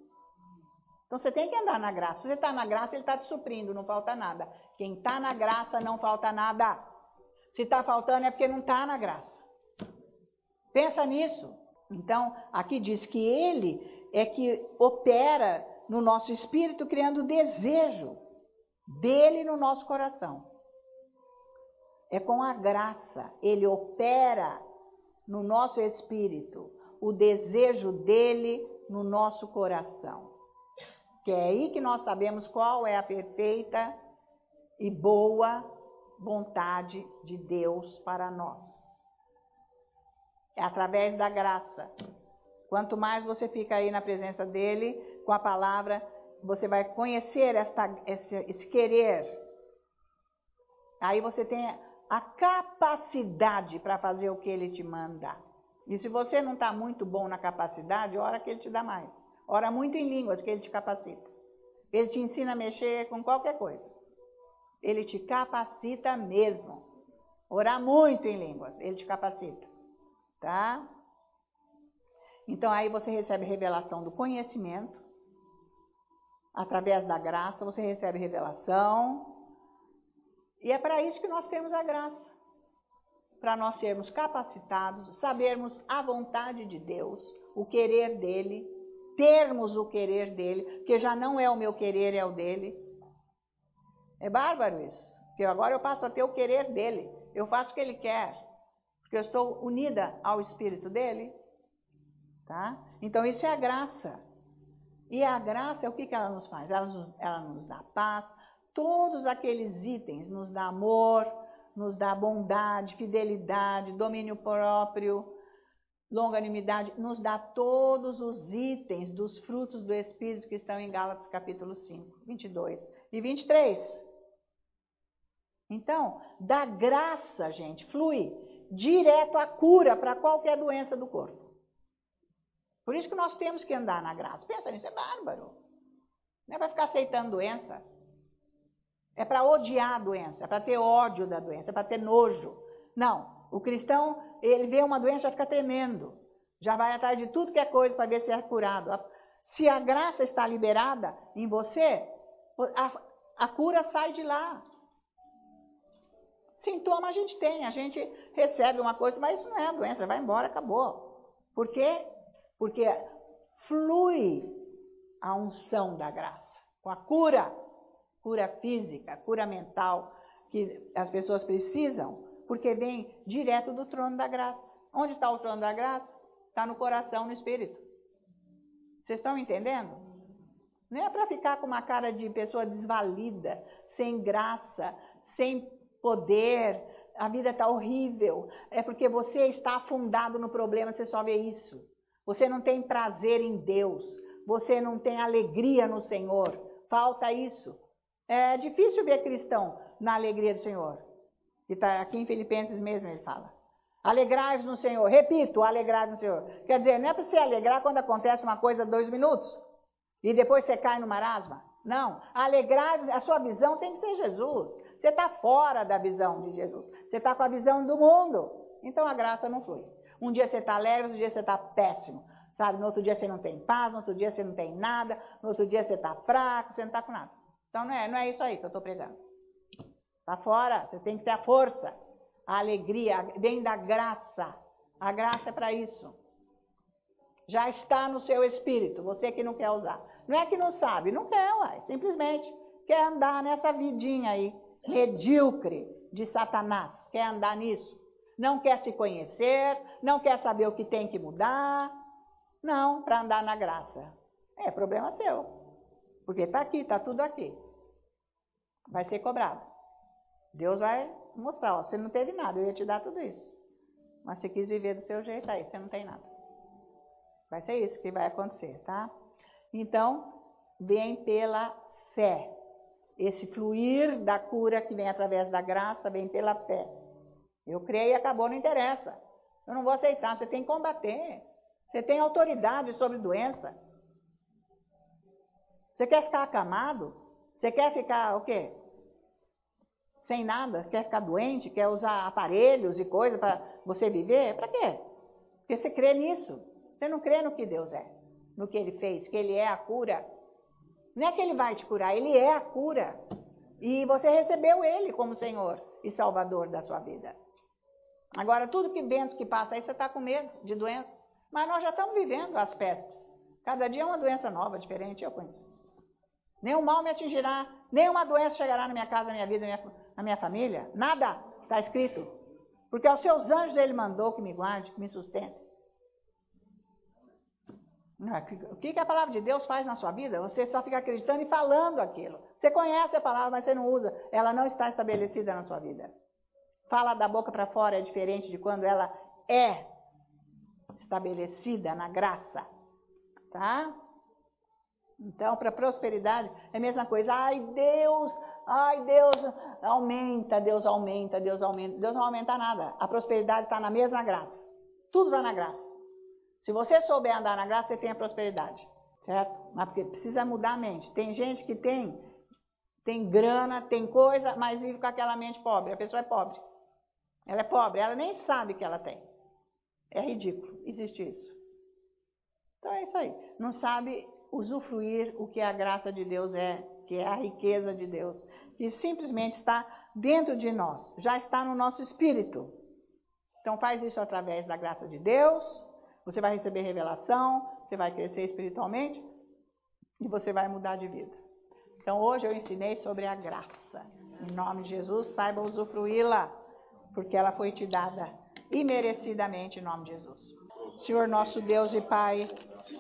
Então você tem que andar na graça. Se você está na graça, ele está te suprindo, não falta nada. Quem está na graça, não falta nada. Se está faltando é porque não está na graça. Pensa nisso. Então, aqui diz que ele é que opera no nosso espírito, criando desejo dele no nosso coração. É com a graça. Ele opera no nosso espírito o desejo dele no nosso coração. Que é aí que nós sabemos qual é a perfeita e boa vontade de Deus para nós. É através da graça. Quanto mais você fica aí na presença dele, com a palavra, você vai conhecer esta, esse, esse querer. Aí você tem a capacidade para fazer o que ele te manda. E se você não está muito bom na capacidade, ora que ele te dá mais. Ora muito em línguas, que ele te capacita. Ele te ensina a mexer com qualquer coisa. Ele te capacita mesmo. Orar muito em línguas, ele te capacita. Tá? Então aí você recebe revelação do conhecimento. Através da graça você recebe revelação. E é para isso que nós temos a graça. Para nós sermos capacitados, sabermos a vontade de Deus, o querer dele, termos o querer dele, que já não é o meu querer, é o dele. É bárbaro isso, porque agora eu passo a ter o querer dele, eu faço o que ele quer, porque eu estou unida ao Espírito dele, tá? Então isso é a graça. E a graça, o que, que ela nos faz? Ela nos, ela nos dá paz, todos aqueles itens, nos dá amor, nos dá bondade, fidelidade, domínio próprio, longanimidade, nos dá todos os itens dos frutos do Espírito que estão em Gálatas capítulo cinco, vinte e dois e vinte e três. Então, da graça, gente, flui direto a cura para qualquer doença do corpo. Por isso que nós temos que andar na graça. Pensa nisso, é bárbaro. Não é para ficar aceitando doença. É para odiar a doença, é para ter ódio da doença, é para ter nojo. Não, o cristão, ele vê uma doença, já fica tremendo. Já vai atrás de tudo que é coisa para ver se é curado. Se a graça está liberada em você, a, a cura sai de lá. Sintoma a gente tem, a gente recebe uma coisa, mas isso não é a doença, vai embora, acabou. Por quê? Porque flui a unção da graça, com a cura, cura física, cura mental, que as pessoas precisam, porque vem direto do trono da graça. Onde está o trono da graça? Está no coração, no espírito. Vocês estão entendendo? Não é para ficar com uma cara de pessoa desvalida, sem graça, sem poder, a vida está horrível. É porque você está afundado no problema, você só vê isso. Você não tem prazer em Deus, você não tem alegria no Senhor, falta isso. É difícil ver cristão na alegria do Senhor. E tá aqui em Filipenses mesmo ele fala. Alegrai-vos no Senhor, repito, alegrai-vos no Senhor. Quer dizer, não é para você alegrar quando acontece uma coisa dois minutos e depois você cai no marasma. Não, alegrai-vos, a sua visão tem que ser Jesus. Você está fora da visão de Jesus, você está com a visão do mundo. Então a graça não flui. Um dia você está alegre, outro dia você está péssimo. Sabe, no outro dia você não tem paz, no outro dia você não tem nada, no outro dia você está fraco, você não está com nada. Então não é, não é isso aí que eu estou pregando. Está fora, você tem que ter a força, a alegria, vem da graça. A graça é para isso. Já está no seu espírito, você que não quer usar. Não é que não sabe, não quer, uai, simplesmente quer andar nessa vidinha aí, medíocre de Satanás, quer andar nisso. Não quer se conhecer, não quer saber o que tem que mudar. Não, para andar na graça. É problema seu. Porque está aqui, está tudo aqui. Vai ser cobrado. Deus vai mostrar, ó, você não teve nada, eu ia te dar tudo isso. Mas você quis viver do seu jeito aí, você não tem nada. Vai ser isso que vai acontecer, tá? Então, vem pela fé. Esse fluir da cura que vem através da graça, vem pela fé. Eu creio e acabou, não interessa. Eu não vou aceitar, você tem que combater. Você tem autoridade sobre doença. Você quer ficar acamado? Você quer ficar o quê? Sem nada? Quer ficar doente? Quer usar aparelhos e coisas para você viver? Para quê? Porque você crê nisso. Você não crê no que Deus é, no que Ele fez, que Ele é a cura. Não é que Ele vai te curar, Ele é a cura. E você recebeu Ele como Senhor e Salvador da sua vida. Agora, tudo que vento que passa aí, você está com medo de doença. Mas nós já estamos vivendo as pestes. Cada dia é uma doença nova, diferente, eu conheço. Nenhum mal me atingirá, nenhuma doença chegará na minha casa, na minha vida, na minha, na minha família. Nada, está escrito. Porque aos seus anjos Ele mandou que me guarde, que me sustente. O que a palavra de Deus faz na sua vida? Você só fica acreditando e falando aquilo. Você conhece a palavra, mas você não usa. Ela não está estabelecida na sua vida. Fala da boca para fora é diferente de quando ela é estabelecida na graça. Tá? Então, para prosperidade, é a mesma coisa. Ai, Deus, ai, Deus aumenta, Deus aumenta, Deus aumenta. Deus não aumenta nada. A prosperidade está na mesma graça. Tudo vai na graça. Se você souber andar na graça, você tem a prosperidade, certo? Mas porque precisa mudar a mente. Tem gente que tem, tem grana, tem coisa, mas vive com aquela mente pobre. A pessoa é pobre. Ela é pobre, ela nem sabe que ela tem. É ridículo, existe isso. Então é isso aí. Não sabe usufruir o que a graça de Deus é, que é a riqueza de Deus, que simplesmente está dentro de nós, já está no nosso espírito. Então faz isso através da graça de Deus. Você vai receber revelação, você vai crescer espiritualmente e você vai mudar de vida. Então hoje eu ensinei sobre a graça. Em nome de Jesus, saiba usufruí-la, porque ela foi te dada imerecidamente em nome de Jesus. Senhor nosso Deus e Pai,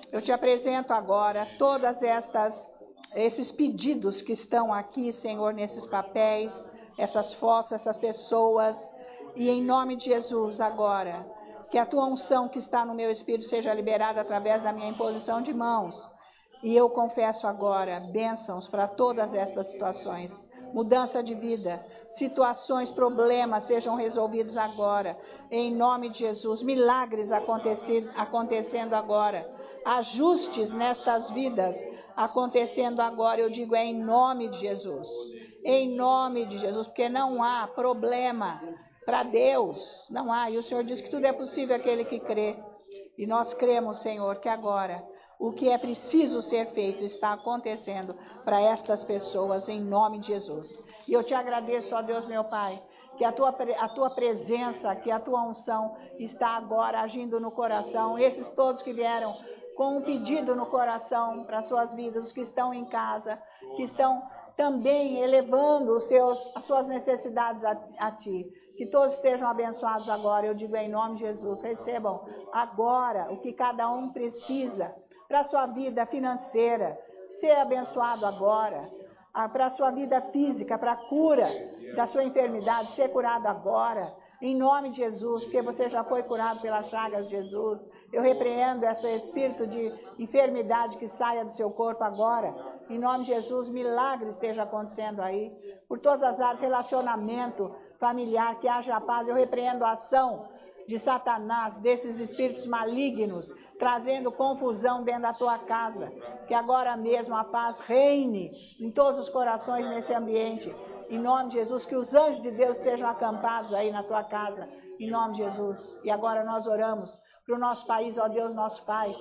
Eu te apresento agora todas estas, esses pedidos que estão aqui, Senhor, nesses papéis, essas fotos, essas pessoas, e em nome de Jesus agora, que a tua unção que está no meu espírito seja liberada através da minha imposição de mãos. E eu confesso agora bênçãos para todas estas situações, mudança de vida, situações, problemas sejam resolvidos agora, em nome de Jesus, milagres acontecendo agora, ajustes nestas vidas acontecendo agora, eu digo é em nome de Jesus, em nome de Jesus, porque não há problema para Deus, não há, e o Senhor diz que tudo é possível àquele que crê, e nós cremos, Senhor, que agora o que é preciso ser feito está acontecendo para estas pessoas em nome de Jesus. E eu te agradeço, ó Deus meu Pai, que a tua, a tua presença, que a tua unção está agora agindo no coração. Esses todos que vieram com um pedido no coração para suas vidas, os que estão em casa, que estão também elevando os seus, as suas necessidades a, a ti. Que todos estejam abençoados agora. Eu digo em nome de Jesus, recebam agora o que cada um precisa para a sua vida financeira, ser abençoado agora, para a sua vida física, para a cura da sua enfermidade, ser curado agora, em nome de Jesus, porque você já foi curado pelas chagas de Jesus. Eu repreendo esse espírito de enfermidade que saia do seu corpo agora, em nome de Jesus, milagres estejam acontecendo aí, por todas as áreas, relacionamento familiar, que haja paz. Eu repreendo a ação de Satanás, desses espíritos malignos, trazendo confusão dentro da tua casa, que agora mesmo a paz reine em todos os corações nesse ambiente, em nome de Jesus, que os anjos de Deus estejam acampados aí na tua casa, em nome de Jesus. E agora nós oramos para o nosso país, ó Deus, nosso Pai,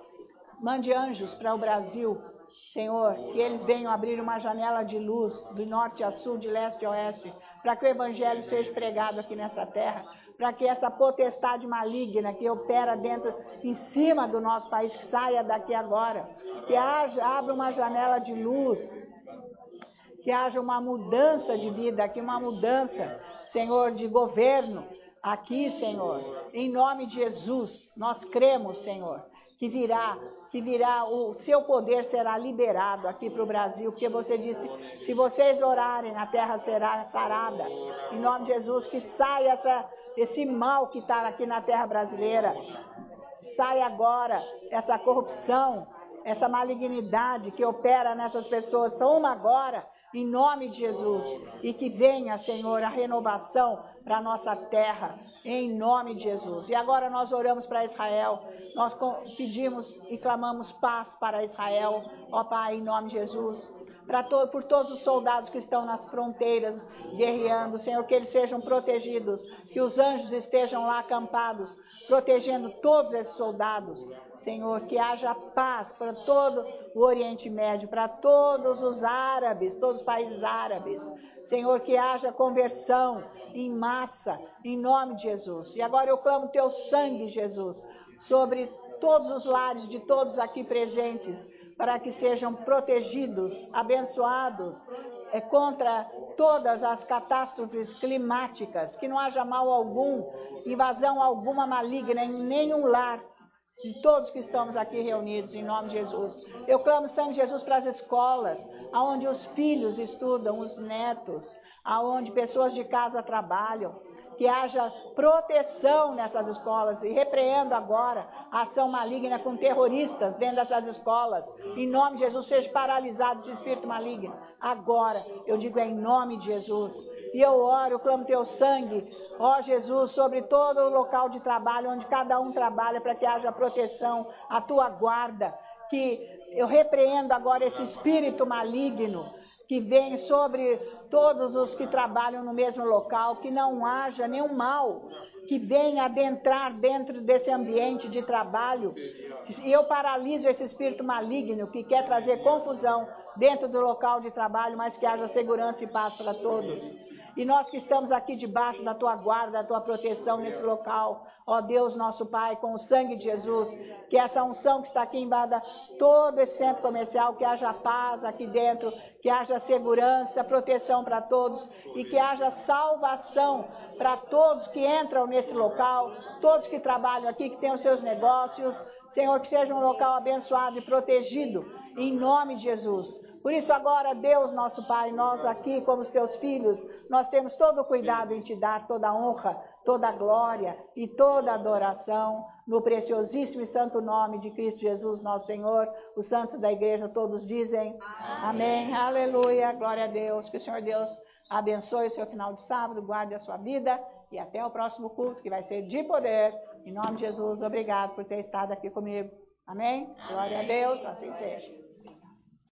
mande anjos para o Brasil, Senhor, que eles venham abrir uma janela de luz, do norte a sul, de leste a oeste, para que o evangelho seja pregado aqui nessa terra, para que essa potestade maligna que opera dentro, em cima do nosso país, que saia daqui agora, que haja, abra uma janela de luz, que haja uma mudança de vida aqui, uma mudança, Senhor, de governo aqui, Senhor, em nome de Jesus, nós cremos, Senhor, que virá, que virá, o seu poder será liberado aqui para o Brasil, porque você disse, se vocês orarem, a terra será sarada, em nome de Jesus, que saia essa, esse mal que está aqui na terra brasileira, sai agora essa corrupção, essa malignidade que opera nessas pessoas, soma agora, em nome de Jesus, e que venha, Senhor, a renovação para a nossa terra, em nome de Jesus. E agora nós oramos para Israel, nós pedimos e clamamos paz para Israel, ó Pai, em nome de Jesus, para to- por todos os soldados que estão nas fronteiras guerreando, Senhor, que eles sejam protegidos, que os anjos estejam lá acampados, protegendo todos esses soldados, Senhor, que haja paz para todo o Oriente Médio, para todos os árabes, todos os países árabes. Senhor, que haja conversão em massa, em nome de Jesus. E agora eu clamo teu sangue, Jesus, sobre todos os lares de todos aqui presentes, para que sejam protegidos, abençoados, é, contra todas as catástrofes climáticas, que não haja mal algum, invasão alguma maligna em nenhum lar, de todos que estamos aqui reunidos, em nome de Jesus. Eu clamo sangue de Jesus para as escolas, aonde os filhos estudam, os netos, aonde pessoas de casa trabalham, que haja proteção nessas escolas, e repreendo agora a ação maligna com terroristas dentro dessas escolas, em nome de Jesus, seja paralisado esse espírito maligno, agora, eu digo é em nome de Jesus. E eu oro, eu clamo teu sangue, ó Jesus, sobre todo o local de trabalho, onde cada um trabalha, para que haja proteção, a tua guarda, que eu repreendo agora esse espírito maligno, que vem sobre todos os que trabalham no mesmo local, que não haja nenhum mal, que venha adentrar dentro desse ambiente de trabalho, e eu paraliso esse espírito maligno, que quer trazer confusão dentro do local de trabalho, mas que haja segurança e paz para todos. E nós que estamos aqui debaixo da tua guarda, da tua proteção nesse local, ó Deus nosso Pai, com o sangue de Jesus, que essa unção que está aqui embada todo esse centro comercial, que haja paz aqui dentro, que haja segurança, proteção para todos e que haja salvação para todos que entram nesse local, todos que trabalham aqui, que têm os seus negócios, Senhor, que seja um local abençoado e protegido, em nome de Jesus. Por isso agora, Deus, nosso Pai, nós aqui, como os teus filhos, nós temos todo o cuidado em te dar toda a honra, toda a glória e toda a adoração, no preciosíssimo e santo nome de Cristo Jesus, nosso Senhor. Os santos da igreja todos dizem amém. Amém. Aleluia, glória a Deus. Que o Senhor Deus abençoe o seu final de sábado, guarde a sua vida e até o próximo culto, que vai ser de poder. Em nome de Jesus, obrigado por ter estado aqui comigo. Amém? Glória a Deus, assim seja.